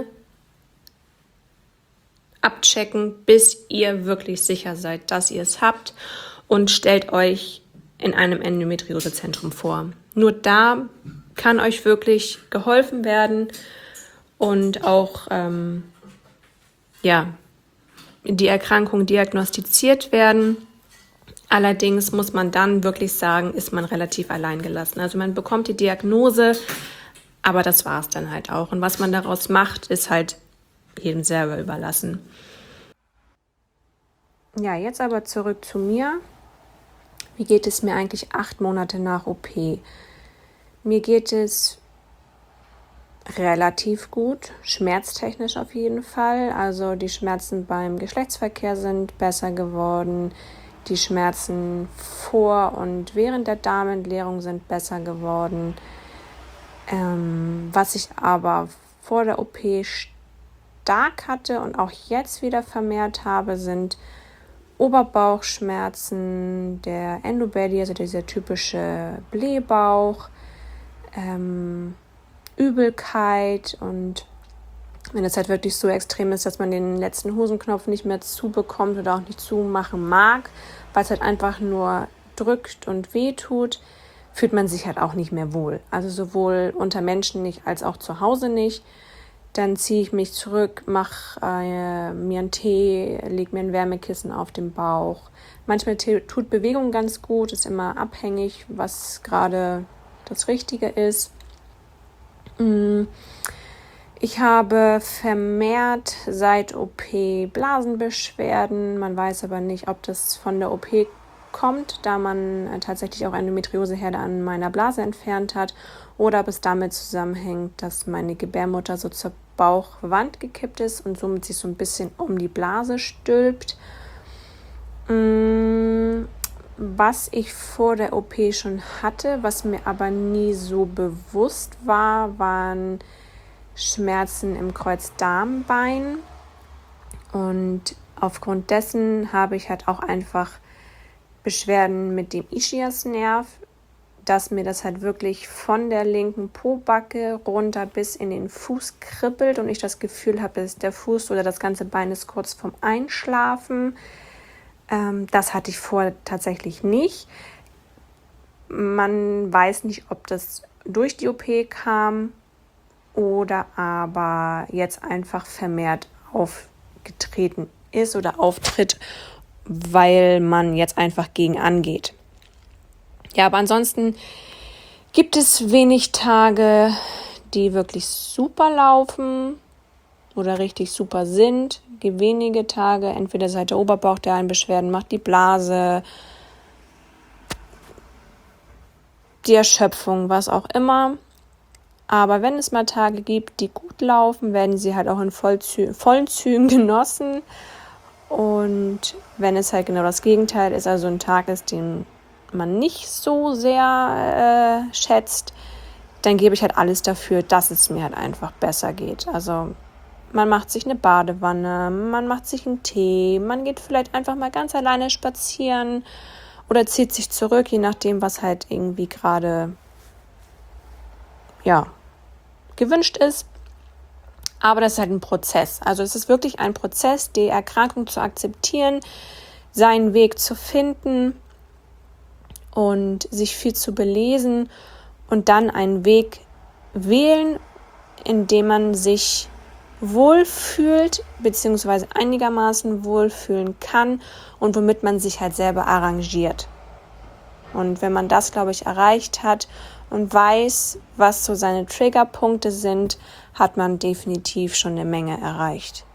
abchecken, bis ihr wirklich sicher seid, dass ihr es habt, und stellt euch in einem Endometriosezentrum vor. Nur da kann euch wirklich geholfen werden und auch ähm, ja, die Erkrankung diagnostiziert werden. Allerdings muss man dann wirklich sagen, ist man relativ alleingelassen. Also man bekommt die Diagnose, aber das war es dann halt auch. Und was man daraus macht, ist halt jedem selber überlassen. Ja, jetzt aber zurück zu mir. Wie geht es mir eigentlich acht Monate nach O P? Mir geht es relativ gut, schmerztechnisch auf jeden Fall. Also die Schmerzen beim Geschlechtsverkehr sind besser geworden. Die Schmerzen vor und während der Darmentleerung sind besser geworden. Ähm, was ich aber vor der O P stark hatte und auch jetzt wieder vermehrt habe, sind Oberbauchschmerzen, der Endobelly, also dieser typische Blähbauch, ähm, Übelkeit, und wenn es halt wirklich so extrem ist, dass man den letzten Hosenknopf nicht mehr zubekommt oder auch nicht zumachen mag, weil es halt einfach nur drückt und wehtut, fühlt man sich halt auch nicht mehr wohl. Also sowohl unter Menschen nicht als auch zu Hause nicht. Dann ziehe ich mich zurück, mache äh, mir einen Tee, lege mir ein Wärmekissen auf den Bauch. Manchmal t- tut Bewegung ganz gut, ist immer abhängig, was gerade das Richtige ist. Ich habe vermehrt seit O P Blasenbeschwerden. Man weiß aber nicht, ob das von der O P kommt, da man tatsächlich auch Endometrioseherde an meiner Blase entfernt hat, oder ob es damit zusammenhängt, dass meine Gebärmutter so zur Bauchwand gekippt ist und somit sich so ein bisschen um die Blase stülpt. Was ich vor der O P schon hatte, was mir aber nie so bewusst war, waren Schmerzen im Kreuzdarmbein. Und aufgrund dessen habe ich halt auch einfach Beschwerden mit dem Ischiasnerv, dass mir das halt wirklich von der linken Pobacke runter bis in den Fuß kribbelt und ich das Gefühl habe, dass der Fuß oder das ganze Bein ist kurz vorm Einschlafen. Ähm, das hatte ich vorher tatsächlich nicht. Man weiß nicht, ob das durch die O P kam oder aber jetzt einfach vermehrt aufgetreten ist oder auftritt, weil man jetzt einfach gegen angeht. Ja, aber ansonsten gibt es wenig Tage, die wirklich super laufen oder richtig super sind. Es gibt wenige Tage, entweder seit der Oberbauch, der einen Beschwerden macht, die Blase, die Erschöpfung, was auch immer. Aber wenn es mal Tage gibt, die gut laufen, werden sie halt auch in Vollzü- vollen Zügen genossen. Und wenn es halt genau das Gegenteil ist, also ein Tag ist, den man nicht so sehr äh, schätzt, dann gebe ich halt alles dafür, dass es mir halt einfach besser geht. Also man macht sich eine Badewanne, man macht sich einen Tee, man geht vielleicht einfach mal ganz alleine spazieren oder zieht sich zurück, je nachdem, was halt irgendwie gerade ja, gewünscht ist. Aber das ist halt ein Prozess. Also es ist wirklich ein Prozess, die Erkrankung zu akzeptieren, seinen Weg zu finden und sich viel zu belesen und dann einen Weg wählen, in dem man sich wohlfühlt, beziehungsweise einigermaßen wohlfühlen kann und womit man sich halt selber arrangiert. Und wenn man das, glaube ich, erreicht hat und weiß, was so seine Triggerpunkte sind, hat man definitiv schon eine Menge erreicht.